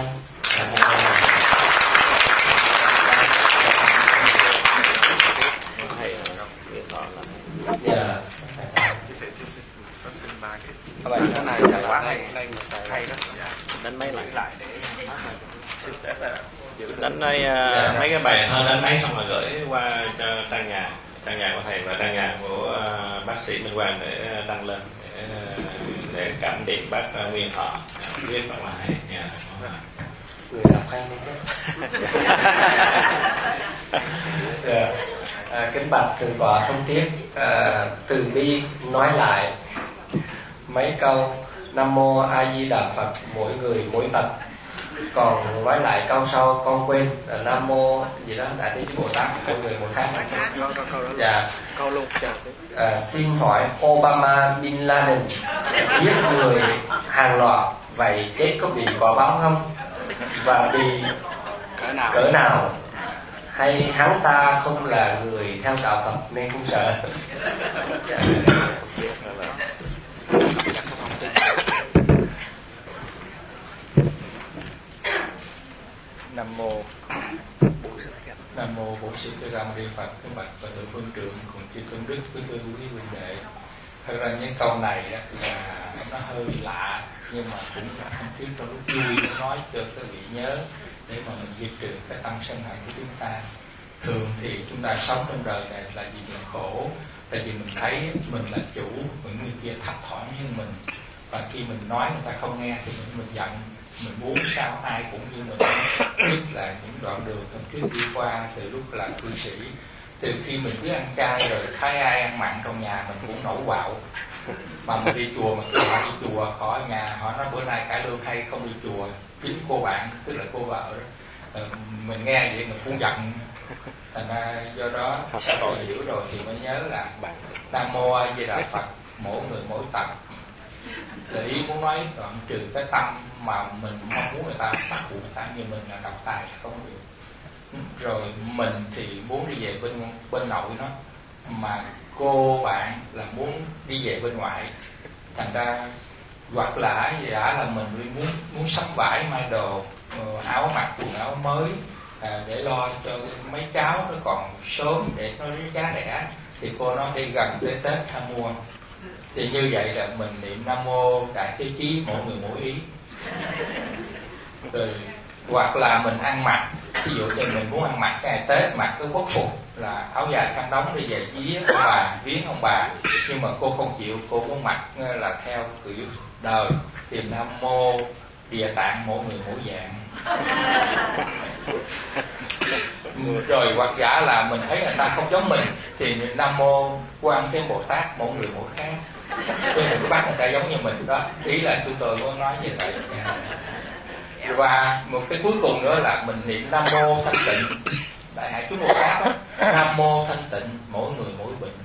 Dạ. Các bạn cái này là quá hay, hay đó. Đánh máy lại để đánh đây uh, mấy cái bài thơ đánh máy xong rồi gửi qua cho trang nhà, trang nhà của thầy và trang nhà của uh, bác sĩ Minh Quang để đăng lên để, để cảm điện bác uh, Nguyên Thọ viết bằng lại. Yeah. Người đọc hay đấy chứ. Yeah. À, kính bạch thượng tọa thông tiếp, à, từ bi nói lại mấy câu Nam Mô A Di Đà Phật mỗi người mỗi tật. Còn nói lại câu sau con quên, là Nam Mô gì đó Đại Thế Chí Bồ Tát mỗi người một khác. Dạ. À, xin hỏi Obama Bin Laden giết người hàng loạt, vậy chết có bị quả báo không? Và bị cỡ nào? Cỡ nào? Hay hắn ta không là người theo đạo Phật nên không sợ? Nam mô Nam mô Bổn Sư Thích Ca Mâu Ni Phật. Kính bạch và thượng phương trưởng cùng chư tôn đức, quý thưa quý huynh đệ. Thật ra những câu này là nó hơi lạ, nhưng mà cũng là không biết trong lúc vui để nói cho các vị nhớ để mà mình diệt trừ cái tâm sân hận của chúng ta. Thường thì chúng ta sống trong đời này là vì mình khổ, là vì mình thấy mình là chủ, những người kia thấp thỏm như mình, và khi mình nói người ta không nghe thì mình giận. Mình muốn sao ai cũng như mình. Nhất là những đoạn đường hôm trước đi qua từ lúc là cư sĩ, từ khi mình cứ ăn chay rồi thấy ai ăn mặn trong nhà mình cũng nổi quạo. Mà mình đi chùa, mà khi họ đi chùa khỏi nhà họ nói bữa nay cải lương hay không đi chùa, chính cô bạn tức là cô vợ đó, mình nghe vậy mình cũng giận. Thành ra do đó sau đó hiểu rồi thì mới nhớ là Nam Mô A Di Đà Phật mỗi người mỗi tật. Là ý muốn nói đoạn trừ cái tâm mà mình mong muốn người ta bắt buộc người ta như mình là độc tài không được. Rồi mình thì muốn đi về bên bên nội nó, mà cô bạn là muốn đi về bên ngoại. Thành ra hoặc là giả là mình muốn muốn sắm vải may đồ, áo mặc quần áo mới à, để lo cho mấy cháu nó còn sớm để nó giá rẻ, thì cô nói đi gần tới Tết ha mua. Thì như vậy là mình niệm Nam Mô Đại Thế Chí mỗi người mỗi ý. Rồi hoặc là mình ăn mặc, ví dụ như mình muốn ăn mặc cái ngày Tết mặc cái quốc phục là áo dài khăn đóng đi về vía ông bà, viếng ông bà, nhưng mà cô không chịu, cô muốn mặc là theo kiểu đời thì Nam Mô Địa Tạng mỗi người mỗi dạng. Rồi hoặc giả là mình thấy người ta không giống mình thì Nam Mô Quan Thế Bồ Tát mỗi người mỗi khác. Chứ đừng có bắt người ta giống như mình đó. Ý là chúng tôi muốn nói như vậy. Và một cái cuối cùng nữa là mình niệm Nam Mô Thanh Tịnh Đại Hải Chúng Bồ Tát đó. Nam Mô Thanh Tịnh mỗi người mỗi bệnh.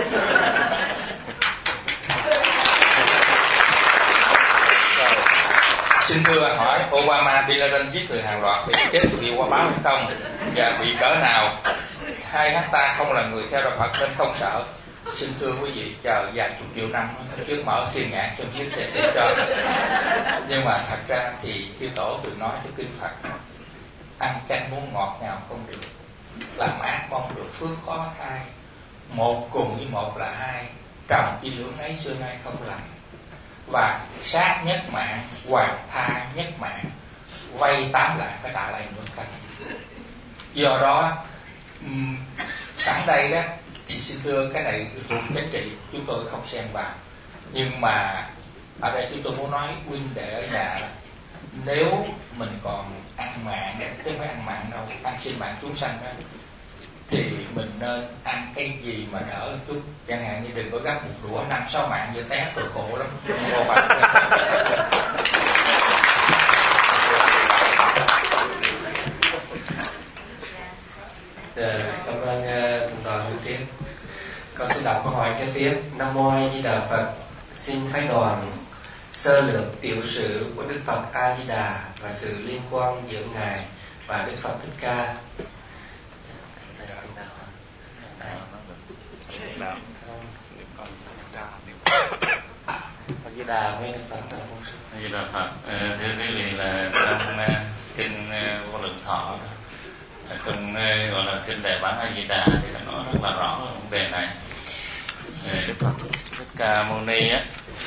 Xin thưa hỏi Obama Bin Laden giết người hàng loạt bị chết bị quả báo hay không, và bị cỡ nào? Hai hecta không là người theo đạo Phật nên không sợ. Xin thưa quý vị, chờ vài chục triệu năm thật trước mở thiên nhãn trong chiếc xe để cho. Nhưng mà thật ra thì chư tổ thường nói trong kinh Phật, ăn canh muốn ngọt ngào không được, làm ác mong được phước khó thai. Một cùng với một là hai, trồng chi hướng ấy xưa nay không lành. Và sát nhất mạng, hoàng tha nhất mạng, vay tám lại phải trả lại nửa canh. Do đó um, sẵn đây đó thì xin thưa cái này thuộc chính trị chúng tôi không xen vào, nhưng mà ở đây chúng tôi muốn nói huynh đệ ở nhà là nếu mình còn ăn mặn chứ không phải ăn mặn đâu, ăn sinh mạng chúng sanh đó, thì mình nên ăn cái gì mà đỡ chút, chẳng hạn như đừng có gắp một đũa năm sáu mạng như té rồi khổ lắm. Cảm ơn thượng tọa Hữu Triết. Con xin đọc câu hỏi kế tiếp. Nam mô A Di Đà Phật. Xin phái đoàn sơ lược tiểu sử của Đức Phật A Di Đà và sự liên quan giữa ngài và Đức Phật Thích Ca. A Di Đà với Đức Phật. A Di Đà Phật. Thưa quý vị, là trong kinh Vô Lượng Thọ, trong gọi là kinh Đại Bản A Di Đà thì nó rất là rõ về vấn đề này. Đức Phật Thích Ca Mâu Ni á,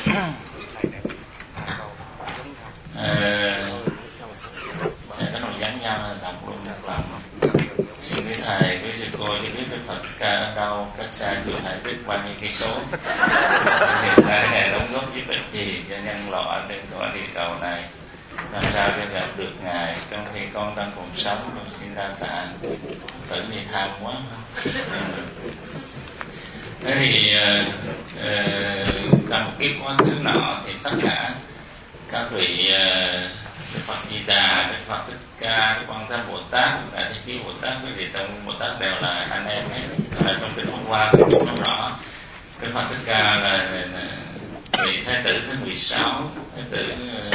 cái nội vắng nhau là đọc luôn một lần. Xin quý thầy, quý sư cô cho biết Đức Phật Thích Ca ở đâu, cách xa chùa Hải Đức bao nhiêu cây số, hiện nay ngài đóng góp giúp ích gì cho nhân loại trên cõi địa cầu này, làm sao cho gặp được ngài trong khi con đang còn sống. Con xin ra tạ. Tự gì tham quá. Thế thì uh, trong một kiếp quá khứ nọ thì tất cả các vị uh, Đức Phật Di Đà, Đức Phật Thích Ca, Đức Quan Thế Bồ Tát, Đại Thế Chí Bồ Tát, quý vị trong Bồ Tát đều là anh em hết. Là trong kinh hôm qua cũng nói rõ Đức Phật Thích Ca là, là vị Thái tử thứ mười sáu, Thái tử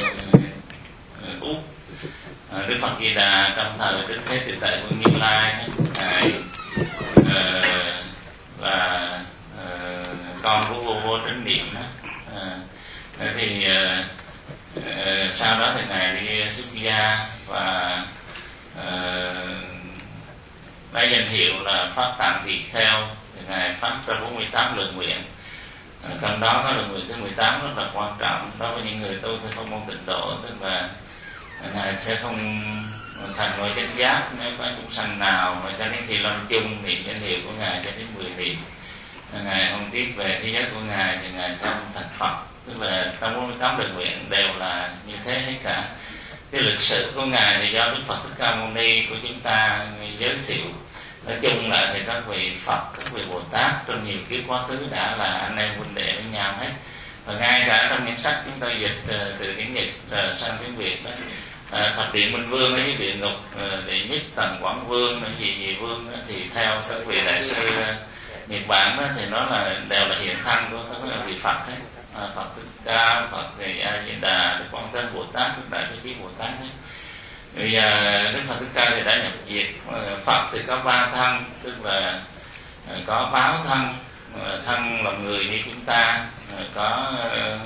uh, Úc. uh, Đức Phật Di Đà trong thời Đức Thế Tự Tại Vương Như Lai, ngài uh, là uh, con của vua Vô Trấn Niệm đó. Uh, thì uh, uh, sau đó thì ngài đi xuất gia và uh, lấy danh hiệu là Pháp Tạng Tỳ Kheo. Thì ngài phát ra bốn mươi tám lời nguyện. Uh, trong đó có lời nguyện thứ mười tám rất là quan trọng đối với những người tu theo pháp môn Tịnh Độ, tức là ngài sẽ không thành ngôi chánh giác nếu có chúng sanh nào mà cho đến khi lâm chung niệm danh hiệu của ngài cho đến mười niệm, ngài không tiếp về thế giới của ngài thì ngài không thành Phật. Tức là trong bốn mươi tám lời nguyện đều là như thế hết cả. Cái lịch sử của ngài thì do Đức Phật Thích Ca Mâu Ni của chúng ta giới thiệu. Nói chung là thì các vị Phật, các vị Bồ Tát trong nhiều kiếp quá khứ đã là anh em huynh đệ với nhau hết. Và ngay cả trong những sách chúng tôi dịch uh, từ tiếng Nhật uh, sang tiếng Việt đó, uh, Thập Điện Minh Vương với địa ngục uh, đệ nhất Tần Quảng Vương hay gì gì vương đó, thì theo các vị đại sư uh, Nhật Bản đó, thì nó là đều là hiện thân của các vị Phật hết. Uh, Phật Thích Ca, Phật thì A Di Đà, Đức Quan Thế Bồ Tát, Đức Đại Thế Chí Bồ Tát hết. Bây giờ Đức Phật Thích Ca thì đã nhập diệt. uh, Phật thì có ba thân, tức là uh, có báo thân, uh, thân là người như chúng ta, có uh,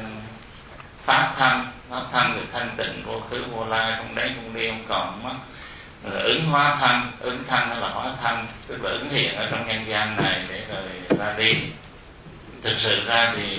pháp thân. Pháp thân thì thanh tịnh vô khứ vô lai, không đến không đi không còn không mất. Rồi ứng hóa thân, ứng thân hay là hóa thân, tức là ứng hiện ở trong nhân gian này để rồi ra đi. Thực sự ra thì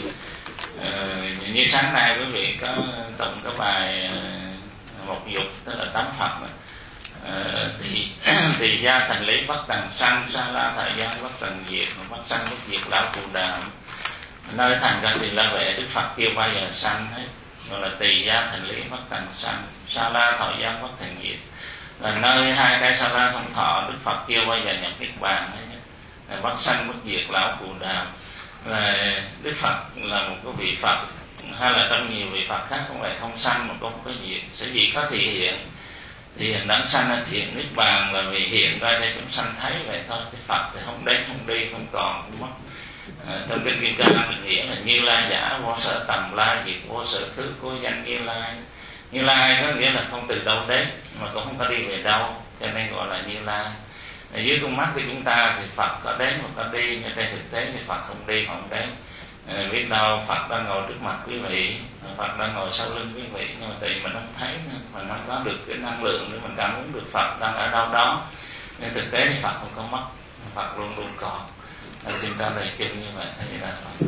uh, như sáng nay quý vị có tụng cái bài uh, một dục, tức là tám Phật. Uh, thì thì gia thành lý bất tần sanh, sa la thời gian bất tần diệt, bất sanh bất diệt lão phù đàm. Nơi thành ra thì la vệ Đức Phật chưa bao giờ sanh hết, gọi là tỳ gia thành lý bất tần sanh, sa la thọ gian bất thành diệt. Là nơi hai cái sa la song thọ Đức Phật chưa bao giờ nhập niết bàn hết. Là bất sanh bất diệt lão phù đàm. Là Đức Phật là một cái vị Phật, hay là trong nhiều vị Phật khác không lại không sanh mà không có diệt. Sở dĩ có thị hiện, thì hiện đấng sanh là thiện niết bàn là vì hiện ra để chúng sanh thấy vậy thôi. Cái Phật thì không đến không đi không còn không mất. À, trong kinh Kim Cang mình nghĩa là Như Lai giả vô sở tầm lai, diệt vô sở khứ cố danh Như Lai. Như Lai có nghĩa là không từ đâu đến mà cũng không có đi về đâu, cho nên gọi là Như Lai. Ở dưới con mắt của chúng ta thì Phật có đến mà có đi, nhưng trên thực tế thì Phật không đi không đến. À, biết đâu Phật đang ngồi trước mặt quý vị, Phật đang ngồi sau lưng quý vị, nhưng mà tại vì mình không thấy, mình không có được cái năng lượng để mình cảm ứng được Phật đang ở đâu đó. Nhưng thực tế thì Phật không có mất, Phật luôn luôn còn. À, xin trả lời chung như vậy. A Di Đà Phật.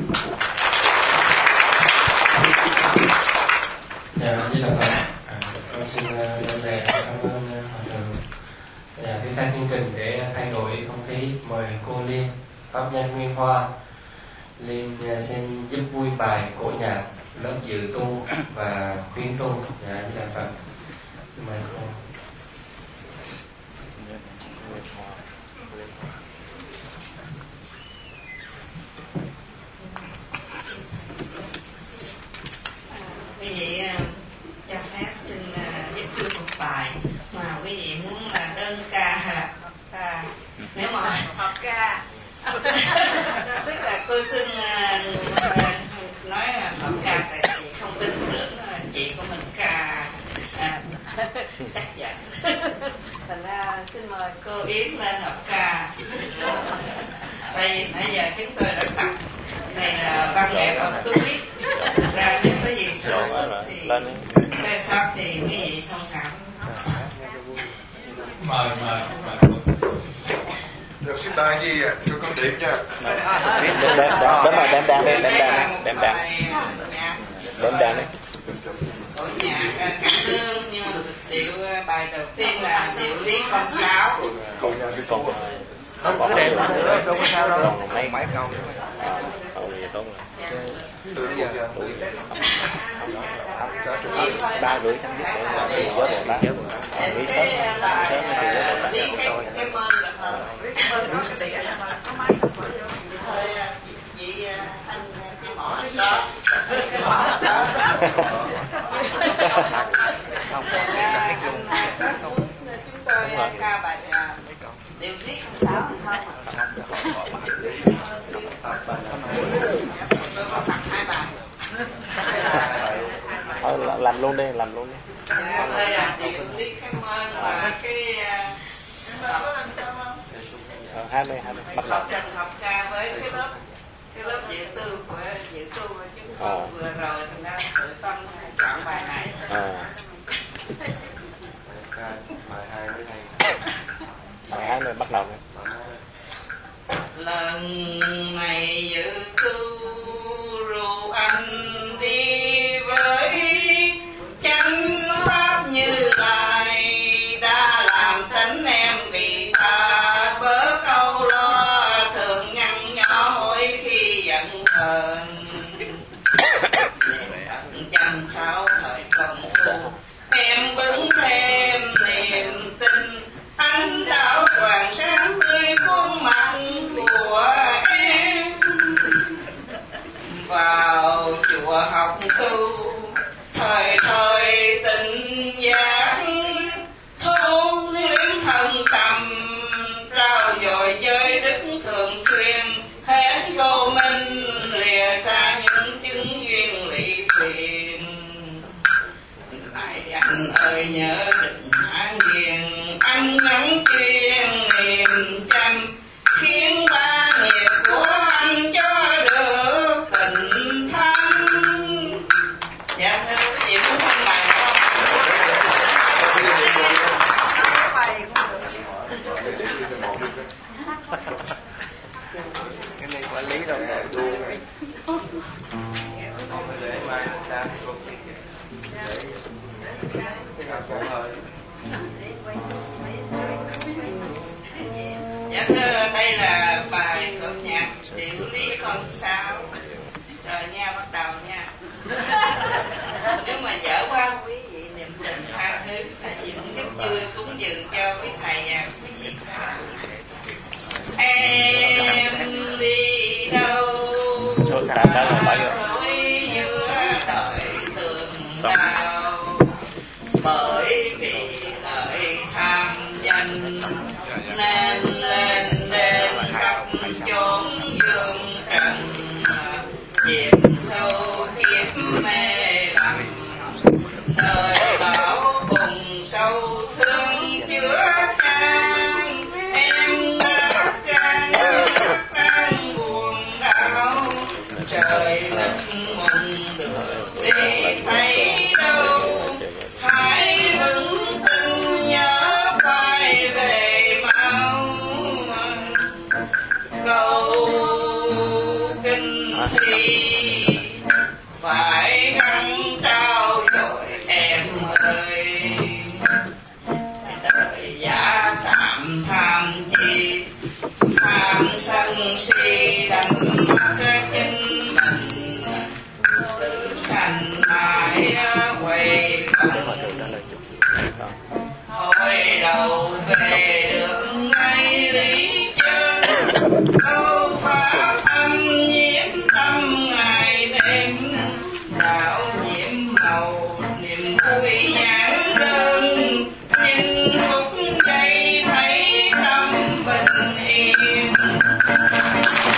Dạ, A Di Đà Phật. À, con xin đơn đề cảm ơn hòa thượng. Dạ, cái phát chương trình để thay đổi không khí, mời cô Liên, pháp nhân Nguyên Hoa. Liên xin giúp vui bài cổ nhạc lớp dự tu và khuyến tu. Dạ, A Di Đà Phật. Mời cô. Tức là cô xin uh, nói hợp ca tại chị không tin tưởng uh, chị của mình ca uh, tác giả. Thành ra xin mời cô Yến lên hợp ca. Đây nãy giờ chúng tôi đã tập này là văn nghệ bằng túi. Ra nếu có gì sơ xuất thì sơ sót thì quý vị thông cảm. Mời mời mời. Được, xin bài gì ạ? Cho con điểm nha. Đem đàn, đúng rồi, đem đàn đi, đem đàn, đem đàn, đem đàn đi. Của nhà Cát Lương, nhưng mà điệu bài đầu tiên là điệu Lý Con Sáo. Còn không cứ đẹp nữa, không có sao đâu. Còn mấy mấy câu. Câu gì tốt rồi. Ba rưỡi tháng nhất để là với Bồ Tát. Nghĩ sớm, sớm thì với Bồ Tát. Cái mơn được không? Cái tỉa có máy không? Thôi chị anh cái mỏ đó. Cái mỏ đó. Không, chúng tôi ca bài điều tiết không sáu không? Tôi có tập hai bài. Thôi làm luôn đi, làm luôn đi. Đây là điều tiết cái mơn và cái hai mươi, hai mươi, bắt đầu. học trình học ca với cái lớp cái lớp dự tư của dự tu của chúng tôi à. Vừa rồi thành ra tự tâm chọn bài này. À. Bài hai với hai. Bài hai này bắt đầu này. Lần này dự tu rủ anh đi với chánh pháp Như Lai đã làm tính em vì tha bớ câu lo thường nhăn nhó mỗi khi giận hờn chăm sao thời công phu em vững thêm niềm tin anh đạo hoàng sáng tươi khuôn mặt của em vào chùa học tu thời thời tình giác thu liếm thần tầm trao dồi giới đức thường xuyên hết vô minh lìa xa những chứng duyên lụy phiền lại anh ơi nhớ đừng thản nhiên anh nhắn chuyên niềm chăm khiến ba nghiệp của anh cho được tình thân. Dạ thưa quý vị muốn thân bài không? Cái này quản lý rồi. Để mai ra Dạ thưa, đây là bài của nhạc điệu Lý Con Sáo. Rồi nha, bắt đầu nha. Nếu mà dở quá quý vị niệm tình tha thứ, tại vì muốn giúp vui cúng dường cho quý thầy và quý vị. Em đi đâu lối giữa đời tường đau, bởi vì lợi tham danh nên lên đến khắp chốn dương trần, chìm sâu kiếp mê lầm nơi bão cùng sâu thương chứa chan. Em đã can tan buồn đau trời mất mùng được đi thấy đâu, hãy vững tin nhớ quay về mau. Câu kinh thi phải gắng trao dồi em ơi, đời giá tạm tham chi tham sân si đánh mất chính mình, tự sanh hại quay vòng hồi đầu về được ngay lý chân. Câu pháp âm nhiễm tâm ngày đêm, đạo nhiễm màu niềm vui giản đơn, chinh phục đây thấy tâm bình yên.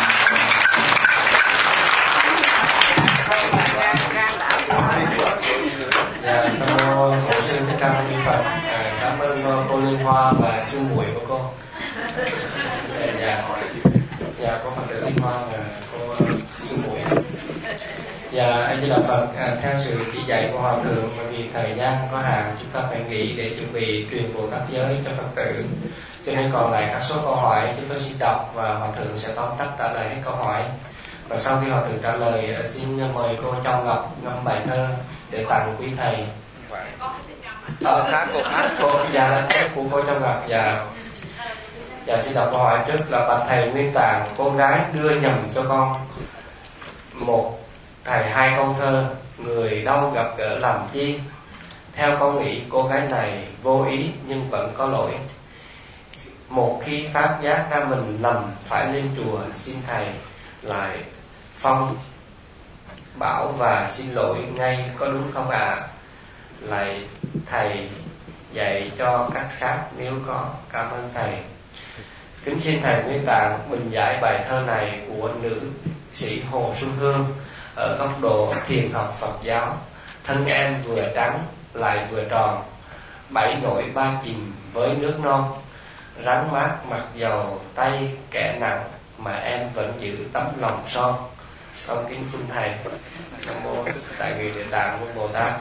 Phật. À, cảm ơn cô Liên Hoa và sư muội của cô. Dạ, dạ cô Phật tử Liên Hoa và cô sư muội. Dạ, anh Di Đà Phật. À, theo sự chỉ dạy của Hòa thượng, bởi vì thời gian có hạn, chúng ta phải nghỉ để chuẩn bị truyền Bồ Tát giới cho Phật tử. Cho nên còn lại các số câu hỏi chúng tôi xin đọc và Hòa thượng sẽ tóm tắt trả lời hết câu hỏi. Và sau khi Hòa thượng trả lời, xin mời cô Châu Ngọc ngâm bài thơ để tặng quý thầy. Ờ, hát cô hát cô dạ là thơ của cô Châu Ngọc. Dạ. Dạ xin đọc câu hỏi trước là: bạch thầy Nguyên Tạng, cô gái đưa nhầm cho con một thầy hai câu thơ, người đâu gặp gỡ làm chi. Theo con nghĩ cô gái này vô ý nhưng vẫn có lỗi. Một khi phát giác ra mình lầm phải lên chùa xin thầy lại phong bảo và xin lỗi ngay, có đúng không ạ? À? Lại thầy dạy cho cách khác nếu có. Cảm ơn thầy. Kính xin thầy Nguyên Tạng bình giải bài thơ này của nữ sĩ Hồ Xuân Hương ở góc độ thiền học Phật giáo. Thân em vừa trắng lại vừa tròn, bảy nổi ba chìm với nước non. Rắn mát mặc dầu tay kẻ nặng, mà em vẫn giữ tấm lòng son. Con kính xin thầy. Nam mô Đại Nguyện Địa Tạng Vương Bồ Tát.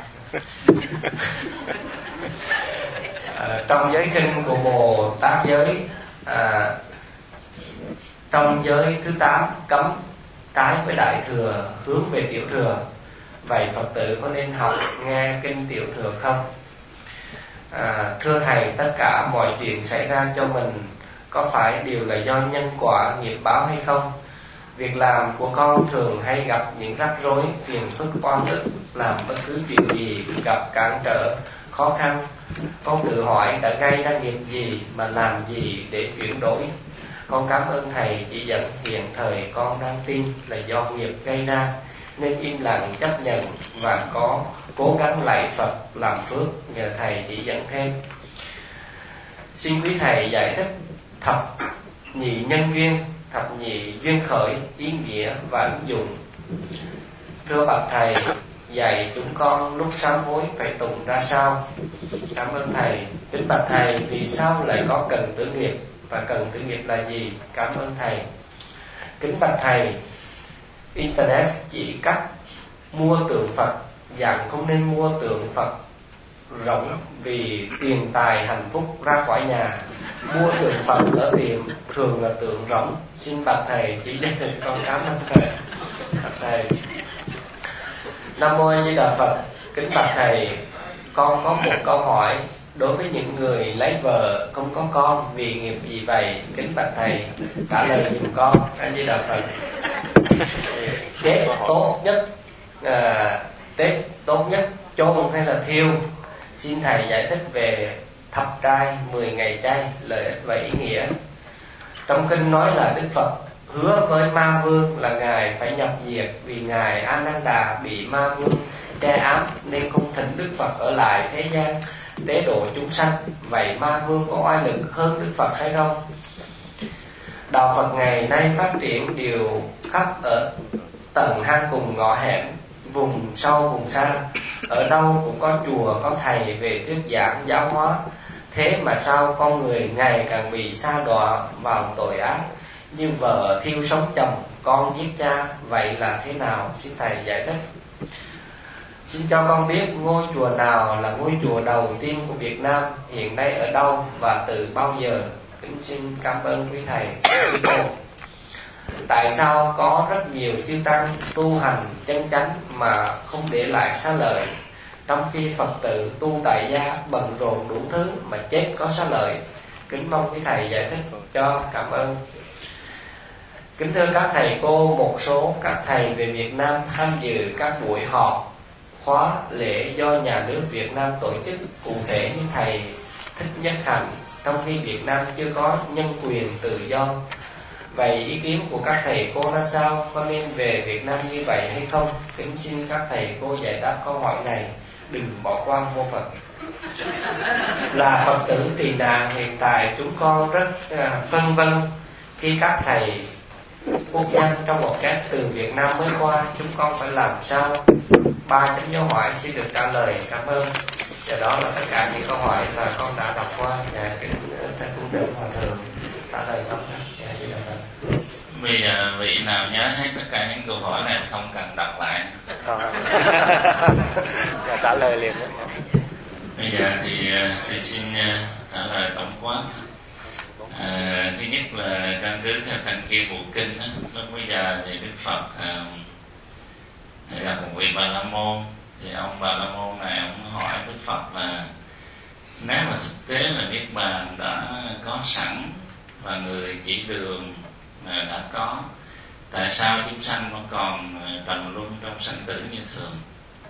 À, trong giới kinh của Bồ Tát giới, à, trong giới thứ tám cấm trái với đại thừa hướng về tiểu thừa. Vậy Phật tử có nên học nghe kinh tiểu thừa không? À, thưa thầy, tất cả mọi chuyện xảy ra cho mình có phải đều là do nhân quả nghiệp báo hay không? Việc làm của con thường hay gặp những rắc rối, phiền phức, oan ức. Làm bất cứ chuyện gì gặp cản trở, khó khăn, con tự hỏi đã gây ra nghiệp gì mà làm gì để chuyển đổi. Con cảm ơn thầy chỉ dẫn, hiện thời con đang tin là do nghiệp gây ra, nên im lặng chấp nhận và có cố gắng lạy Phật làm phước, nhờ thầy chỉ dẫn thêm. Xin quý thầy giải thích thập nhị nhân duyên, thập nhị duyên khởi, ý nghĩa và ứng dụng. Thưa bạch thầy, dạy chúng con lúc sám hối phải tụng ra sao? Cảm ơn thầy. Kính bạch thầy, vì sao lại có cần tử nghiệp và cần tử nghiệp là gì? Cảm ơn thầy. Kính bạch thầy, Internet chỉ cách mua tượng Phật, dạng không nên mua tượng Phật rỗng vì tiền tài hạnh phúc ra khỏi nhà. Mua tượng Phật ở tiệm thường là tượng rỗng. Xin bạch thầy chỉ để con. Cảm ơn thầy. Bạch thầy. Nam mô A Di Đà Phật. Kính bạch thầy, con có một câu hỏi. Đối với những người lấy vợ không có con vì nghiệp gì vậy? Kính bạch thầy trả lời giùm con. A Di Đà Phật. Tết tốt nhất à, Tết tốt nhất chôn hay là thiêu? Xin thầy giải thích về thập trai, mười ngày chay, lợi ích và ý nghĩa. Trong kinh nói là Đức Phật hứa với Ma Vương là ngài phải nhập diệt, vì ngài A Nan Đà bị Ma Vương che ám nên không thỉnh Đức Phật ở lại thế gian tế độ chúng sanh. Vậy Ma Vương có oai lực hơn Đức Phật hay không? Đạo Phật ngày nay phát triển đều khắp ở tầng hang cùng ngõ hẻm, vùng sâu vùng xa, ở đâu cũng có chùa, có thầy về thuyết giảng giáo hóa. Thế mà sao con người ngày càng bị sa đọa vào tội ác, như vợ thiêu sống chồng, con giết cha? Vậy là thế nào? Xin thầy giải thích. Xin cho con biết ngôi chùa nào là ngôi chùa đầu tiên của Việt Nam, hiện nay ở đâu và từ bao giờ? Kính xin cảm ơn quý thầy. Tại sao có rất nhiều chư tăng tu hành chân chánh mà không để lại xá lợi, trong khi Phật tử tu tại gia bận rộn đủ thứ mà chết có xá lợi? Kính mong quý thầy giải thích cho. Cảm ơn. Kính thưa các thầy cô, một số các thầy về Việt Nam tham dự các buổi họp khóa lễ do nhà nước Việt Nam tổ chức, cụ thể như thầy Thích Nhất Hạnh, trong khi Việt Nam chưa có nhân quyền tự do. Vậy ý kiến của các thầy cô ra sao? Có nên về Việt Nam như vậy hay không? Kính xin các thầy cô giải đáp câu hỏi này, đừng bỏ qua mô Phật. Là Phật tử tỳ nạn, hiện tại chúng con rất à, phân vân khi các thầy quốc dân trong một cái từ Việt Nam mới qua, chúng con phải làm sao? Ba chấm dấu hỏi xin được trả lời. Cảm ơn. Và đó là tất cả những câu hỏi mà con đã đọc qua. Dạ, kính thầy cung thỉnh hòa thượng trả lời xong hết. Dạ, chỉ là vậy. Bây giờ vị nào nhớ hết tất cả những câu hỏi này không cần đọc lại. Dạ, trả lời liền. Bây giờ thì thầy xin trả lời tổng quát. À, thứ nhất là căn cứ theo thành kia bộ kinh đó, lúc bây giờ thì Đức Phật à, gặp một vị Bà La Môn. Thì ông Bà La Môn này ông hỏi Đức Phật là nếu mà thực tế là Niết Bàn đã có sẵn và người chỉ đường đã có, tại sao chúng sanh vẫn còn trần luân trong sanh tử như thường?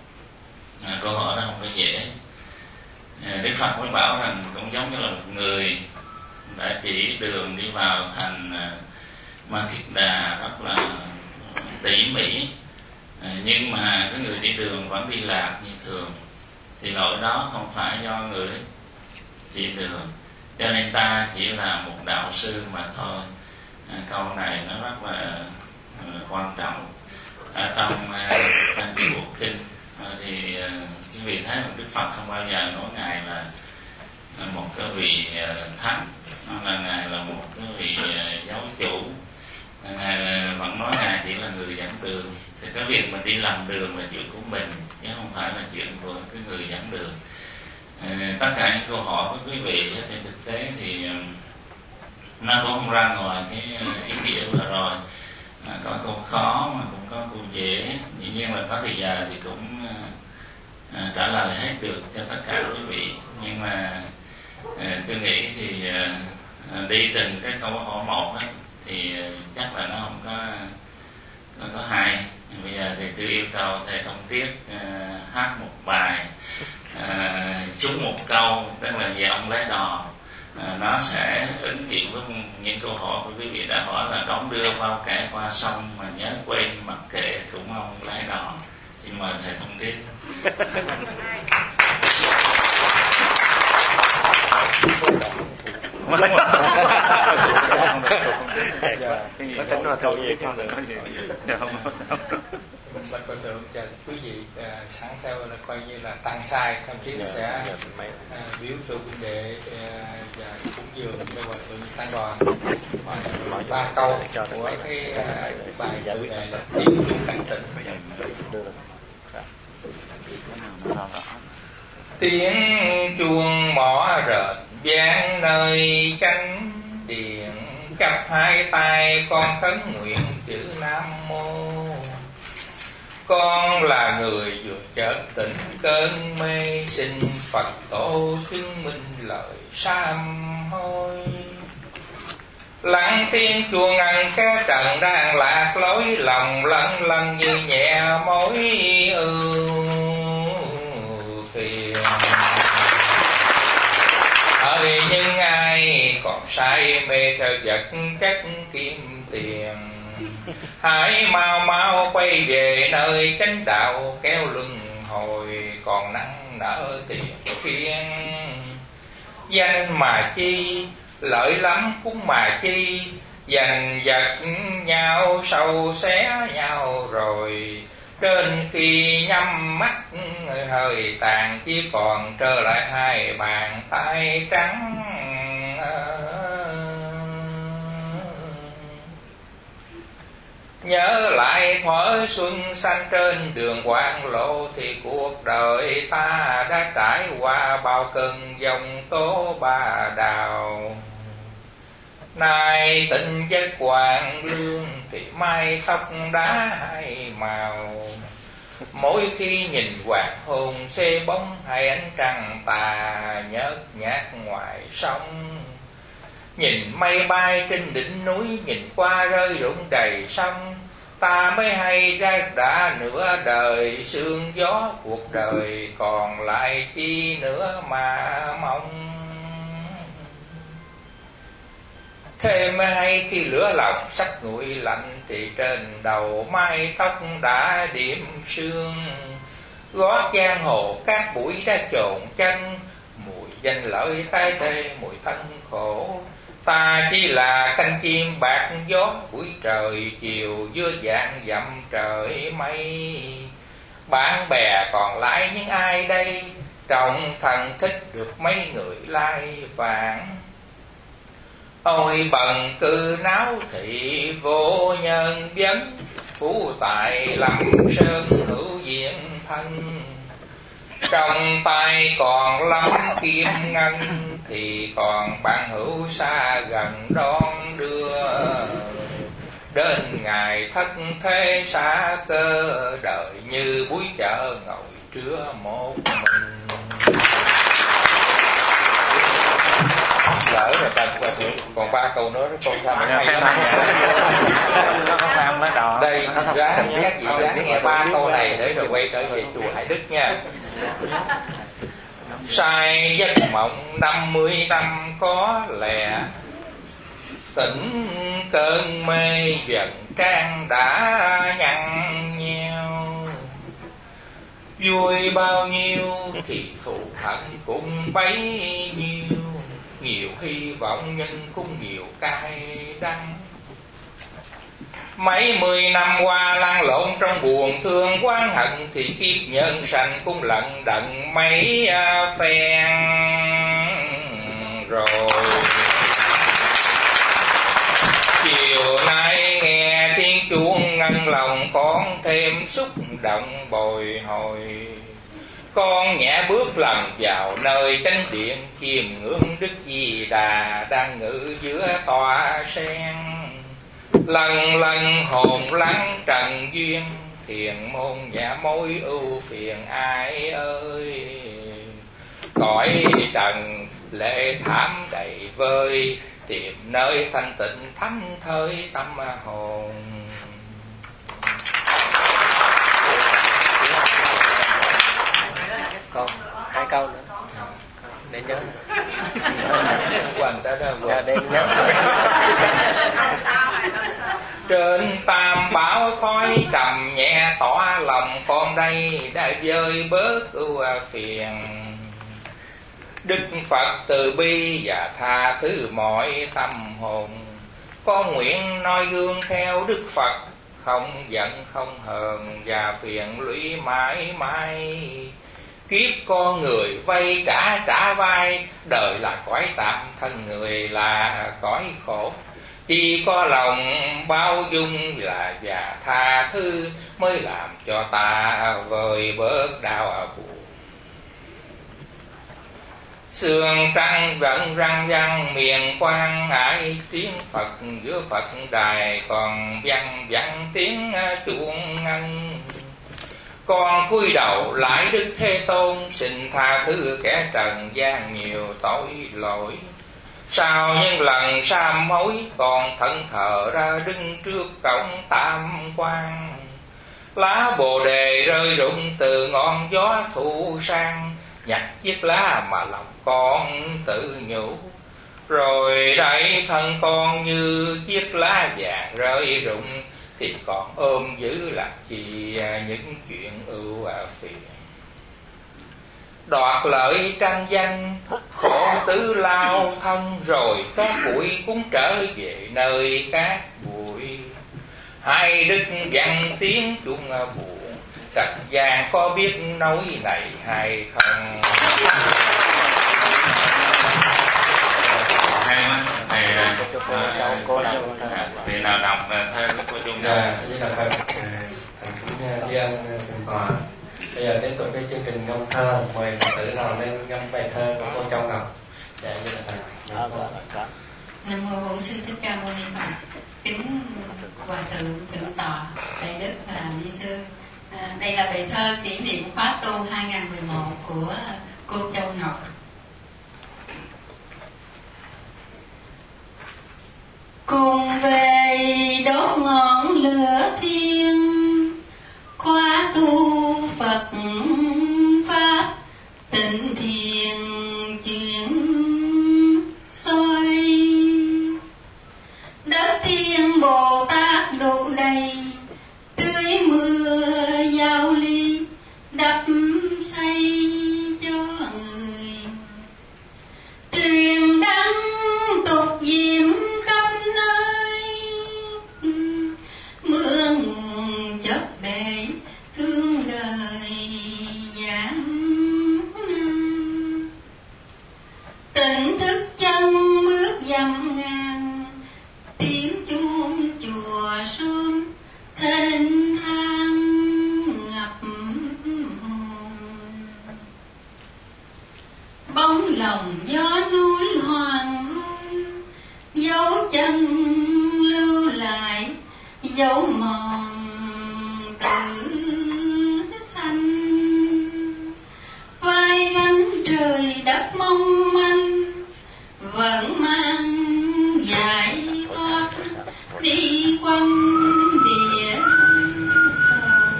À, câu hỏi đó không phải dễ. À, Đức Phật mới bảo rằng cũng giống như là một người đã chỉ đường đi vào thành Ma Kiệt Đà rất là tỉ mỉ, à, nhưng mà cái người đi đường vẫn đi lạc như thường, thì lỗi đó không phải do người chỉ đường, cho nên ta chỉ là một đạo sư mà thôi. À, câu này nó rất là uh, quan trọng ở trong trong uh, bộ kinh. À, thì uh, quý vị thấy một Đức Phật không bao giờ nói ngài là uh, một cái vị uh, thánh, là ngài là một cái vị uh, giáo chủ. À, ngài uh, vẫn nói ngài chỉ là người dẫn đường. Thì cái việc mình đi làm đường là chuyện của mình, chứ không phải là chuyện của cái người dẫn đường. À, tất cả những câu hỏi của quý vị trên thực tế thì uh, nó cũng không ra ngoài cái ý nghĩa vừa rồi. À, có câu khó mà cũng có câu dễ, dĩ nhiên là có thời giờ thì cũng à, trả lời hết được cho tất cả quý vị, nhưng mà à, tôi nghĩ thì à, đi từng cái câu hỏi một đó, thì chắc là nó không có nó có hay. Bây giờ thì tôi yêu cầu thầy Thông Triết à, hát một bài à, trúng một câu, tức là về ông lái đò. À, nó sẽ ứng nghiệm với những câu hỏi của quý vị đã hỏi là đón đưa bao kẻ qua sông mà nhớ quên mặc kệ cũng ông lái đò. Xin mời thầy Thông Triết. Bạch Hòa Thượng cho quý vị à, sáng theo là coi như là tăng sai, thậm chí sẽ à, biếu cho huynh đệ à, và cúng dường cho Hòa Thượng tăng đoàn ba câu của cái à, bài tự đề là tiếng chuông cảnh tỉnh. Tiếng chuông mỏ rợn vang nơi cánh điện, chắp hai tay con khấn nguyện chữ Nam Mô. Con là người vừa chợt tỉnh cơn mê, xin Phật tổ chứng minh lời sám hối. Lặng tiếng chuông ngăn cái trần đang lạc lối, lòng lân lân như nhẹ mối ưu phiền. Hỡi những ai còn say mê theo vật chất kim tiền, hãy mau mau quay về nơi chánh đạo kéo luân hồi, còn nặng nợ tiền kiên. Danh mà chi lợi lắm cũng mà chi, giành giật nhau sâu xé nhau rồi, đến khi nhắm mắt hơi tàn chỉ còn trở lại hai bàn tay trắng. Nhớ lại thuở xuân xanh trên đường quang lộ, thì cuộc đời ta đã trải qua bao cơn dòng tố ba đào. Nay tình chất hoàng lương, thì mai tóc đã hai màu. Mỗi khi nhìn hoàng hôn xê bóng hay ánh trăng tà nhớt nhát ngoài sông. Nhìn mây bay trên đỉnh núi, nhìn qua rơi rụng đầy sông, ta mới hay ra đã nửa đời sương gió cuộc đời, còn lại chi nữa mà mong. Thế mới hay khi lửa lòng sắc nguội lạnh, thì trên đầu mái tóc đã điểm sương. Gót giang hồ các bụi đã trộn chân, mùi danh lợi tai tê mùi thân khổ. Ta chỉ là cánh chim bạc gió buổi trời chiều, giữa dạng dặm trời mây. Bạn bè còn lại những ai đây, Trong thân thích được mấy người lai vãng. Ôi bần cư náo thị vô nhân vấn, phú tài lâm sơn hữu diện thân. Trong tay còn lắm kim ngân, thì còn bạn hữu xa gần đón đưa. Đến ngày thất thế xa cơ, đời như buổi chợ ngồi trưa một mình. Lỡ rồi ta còn ba câu nữa con sao mà hay lắm. Đây ráng các vị ráng nghe ba câu này để rồi quay trở về chùa Hải Đức nha. Sai giấc mộng năm mươi năm có lẽ, tỉnh cơn mê dần trang đã nhăn nheo. Vui bao nhiêu thì thù hận cũng bấy nhiêu, nhiều hy vọng nhưng cũng nhiều cay đắng. Mấy mươi năm qua lan lộn trong buồn thương oán hận, thì kiếp nhân sanh cũng lận đận mấy phen rồi. Chiều nay nghe tiếng chuông ngân lòng, con thêm xúc động bồi hồi. Con nhẹ bước lần vào nơi chánh điện, chiêm ngưỡng Đức Di Đà đang ngự giữa tòa sen. Lần lần hồn lắng trần duyên, thiền môn giả mối ưu phiền ai ơi. Cõi trần lệ thảm đầy vơi, tìm nơi thanh tịnh thấm thơi tâm hồn. Còn hai câu nữa để nhớ. Quần ta đâu dạ, để nhớ. Trên tam bảo khói trầm nhẹ tỏa lòng, con đây đã vơi bớt ưu phiền. Đức Phật từ bi và tha thứ mọi tâm hồn, con nguyện noi gương theo Đức Phật, không giận không hờn và phiền lũy mãi mãi. Kiếp con người vay trả trả vai, đời là cõi tạm, thân người là cõi khổ. Chỉ có lòng bao dung là và tha thứ, mới làm cho ta vơi bớt đau buồn. Sương trăng rận răng răng miền quang, ai tiếng Phật giữa Phật đài, còn văng vẳng tiếng chuông ngân. Con cúi đầu lại Đức Thế Tôn, xin tha thứ kẻ trần gian nhiều tội lỗi. Sau những lần sám hối, còn thẫn thờ ra đứng trước cổng tam quan. Lá bồ đề rơi rụng từ ngọn gió thu sang, nhặt chiếc lá mà lòng con tự nhủ. Rồi đây thân con như chiếc lá vàng rơi rụng, thì còn ôm giữ làm chi những chuyện ưu phiền. Đoạt lợi tranh danh, khổ tứ lao thân, rồi các bụi cũng trở về nơi các bụi. Hai đức văn tiếng chung buồn, trần gian có biết nói này hay không? Hay quá. Thầy vị nào đọc thơ của cô Trung? Dạ, với là Phật. Thầy cũng tri ân thượng tọa. Bây giờ tiếp tục cái chương trình ngâm thơ, mời Phật tử nào lên ngâm bài thơ của cô Châu Ngọc. Dạ, với là Thầy. Nam mô Bổn Sư Thích Ca Mâu Ni Phật. Kính Hòa thượng thượng tọa Đại Đức và Ni sư. À, đây là bài thơ kỷ niệm khóa tu hai nghìn mười một của cô Châu Ngọc. Cùng về đốt ngọn lửa thiên, khóa tu Phật pháp tịnh thiền chuyển soi. Đất thiên Bồ Tát đủ đầy, tưới mưa giao ly đắp xây cho người. tỉnh thức chân bước dặm ngàn, tiếng chuông chùa xuông thênh thang ngập hồn. Bóng lòng gió núi hoàng hôn, dấu chân lưu lại dấu mòn tử xanh. Vai gánh trời đất mong manh, vẫn mang giải thoát đi quanh địa cầu.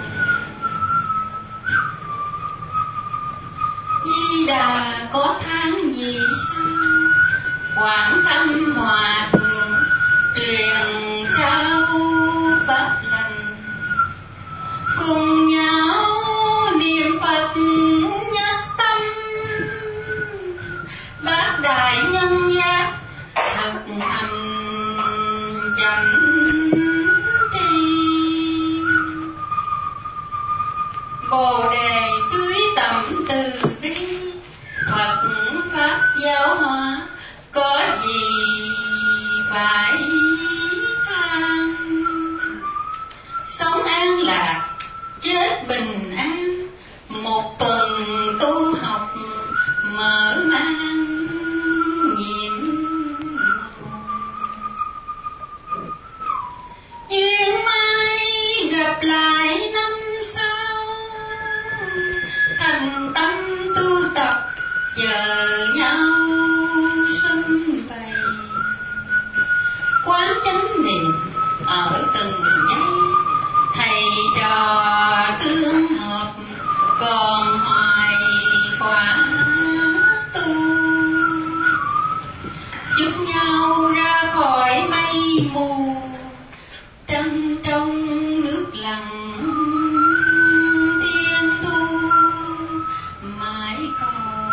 Di Đà có tháng gì sao, quảng thâm hòa thượng truyền trao bát lành. Cùng nhau niệm Phật nhất tâm, bát đại nhân giác thực hành chánh tri. Bồ đề tưới tẩm từ bi, Phật pháp giáo hóa có gì phải than. Sống an lạc chết bình an, một tuần tu học mở mang nhiệm màu. Duyên mai gặp lại năm sau, thành tâm tu tập chờ nhau sum vầy. Quán chánh niệm ở từng giây, thầy trò tương hợp còn hoài quả tu. Chúc nhau ra khỏi mây mù, trăng trong nước lặng tiên thu mãi còn.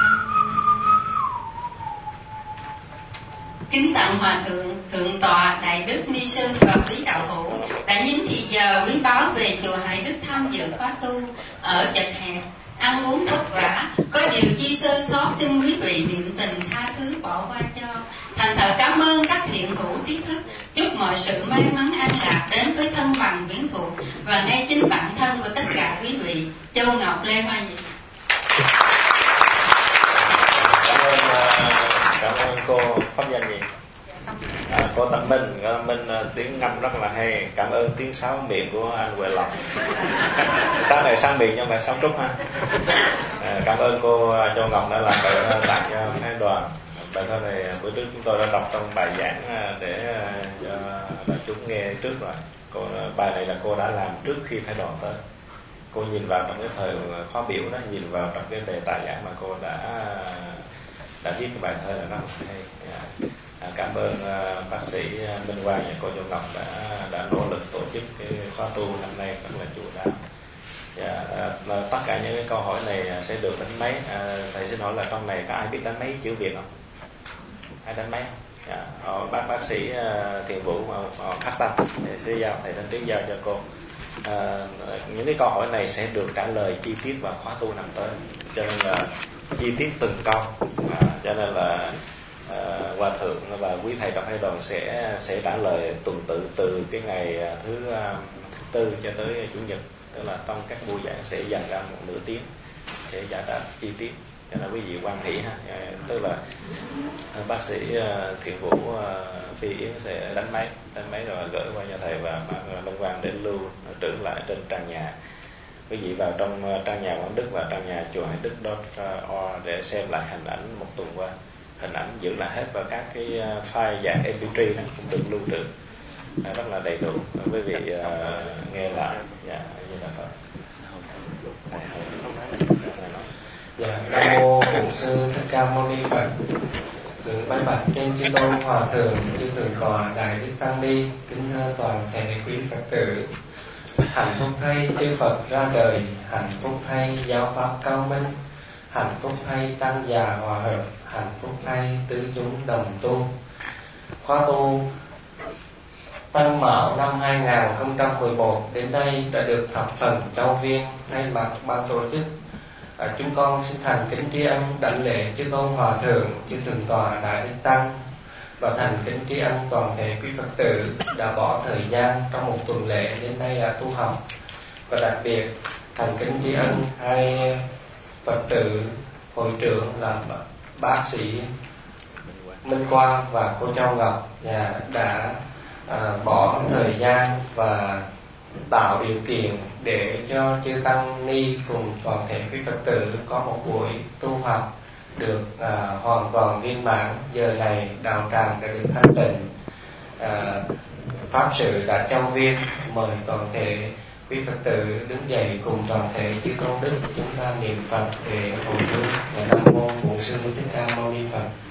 Kính tặng Hòa Thượng Thượng tọa Đại Đức Ni Sư và quý đạo hữu đã nhín thì giờ quý báu về chùa Hải Đức tham dự khóa tu. Ở chật hẹp, ăn uống vất vả, có điều chi sơ sót xin quý vị niệm tình tha thứ bỏ qua cho. Thành thật cảm ơn các thiện hữu trí thức. Chúc mọi sự may mắn an lạc đến với thân bằng quyến thuộc và ngay chính bản thân của tất cả quý vị. Châu Ngọc, Lê Hoa Diệp. Cảm ơn, cảm ơn cô pháp danh gì? À, cô Tâm Minh, cô Tâm Minh uh, tiếng ngâm rất là hay. Cảm ơn tiếng sáo miệng của anh Huệ Lộc. Sáng này sáng miệng nhưng mà sáng trúc ha. À, cảm ơn cô uh, Châu Ngọc đã làm bài tặng cho phái đoàn. Bài thơ này bữa trước chúng tôi đã đọc trong bài giảng uh, để uh, cho đại chúng nghe trước rồi. Cô, uh, bài này là cô đã làm trước khi phái đoàn tới. Cô nhìn vào trong cái thời khóa biểu đó, nhìn vào trong cái đề tài giảng mà cô đã đã viết cái bài thơ này rất là hay. Yeah. À, cảm ơn uh, bác sĩ Minh Quang và cô Châu Ngọc đã đã nỗ lực tổ chức cái khóa tu năm nay rất là chu đáo. Yeah, uh, tất cả những cái câu hỏi này sẽ được đánh máy. Uh, thầy xin hỏi là trong này có ai biết đánh máy chữ Việt không? Ai đánh máy không? Yeah. Ờ, bác bác sĩ uh, Thiện Vũ uh, phát tâm để sẽ giao thầy Thanh Trí giao cho cô. Uh, những cái câu hỏi này sẽ được trả lời chi tiết vào khóa tu năm tới, cho nên là chi tiết từng câu. Uh, cho nên là Uh, Hòa Thượng và quý thầy trong phái đoàn sẽ sẽ trả lời tuần tự từ cái ngày thứ, uh, thứ tư cho tới chủ nhật, tức là trong các buổi giảng sẽ dành ra một nửa tiếng sẽ giải đáp chi tiết, cho nên quý vị quan hỷ ha. Uh, tức là uh, bác sĩ uh, Thiện Vũ uh, Phi Yến sẽ đánh máy đánh máy rồi gửi qua cho thầy và Minh Quang để lưu trữ lại trên trang nhà. Quý vị vào trong uh, trang nhà Quảng Đức và trang nhà chùa Hải Đức .org để xem lại hình ảnh một tuần qua. Hình ảnh giữ lại hết và các cái file dạng em pê ba đó cũng được lưu trữ à, rất là đầy đủ. Quý vị uh, nghe lại. Dạ, như là Phật. Dạ, Nam mô Bổn Sư Thích Ca Mâu Ni Phật. Hướng bái bạch trên chư tôn hòa thượng, chư thượng tọa Đại Đức Tăng Ni, kính thưa toàn thể quý Phật tử. Hạnh phúc thay chư Phật ra đời, hạnh phúc thay giáo pháp cao minh, hạnh phúc thay tăng già hòa hợp, hạnh phúc thay tứ chúng đồng tu. Khóa tu Tân Mão năm hai không một một đến đây đã được thập phần Châu Viên thay mặt ban tổ chức À, chúng con xin thành kính tri ân đảnh lễ chư tôn hòa thượng, chư thượng tọa đại đức tăng, và thành kính tri ân toàn thể quý Phật tử đã bỏ thời gian trong một tuần lễ đến đây là tu học. Và đặc biệt thành kính tri ân hai Phật tử hội trưởng là bác sĩ Minh Quang và cô Châu Ngọc và đã à, bỏ thời gian và tạo điều kiện để cho chư tăng ni cùng toàn thể quý Phật tử có một buổi tu học được à, hoàn toàn viên mãn. Giờ này đạo tràng đã được thanh tịnh, à, pháp sự đã châu viên. Mời toàn thể quý Phật tử đứng dậy cùng toàn thể chư tôn đức chúng ta niệm Phật để hồi hướng. Nam mô Bổn Sư Thích Ca Mâu Ni Phật.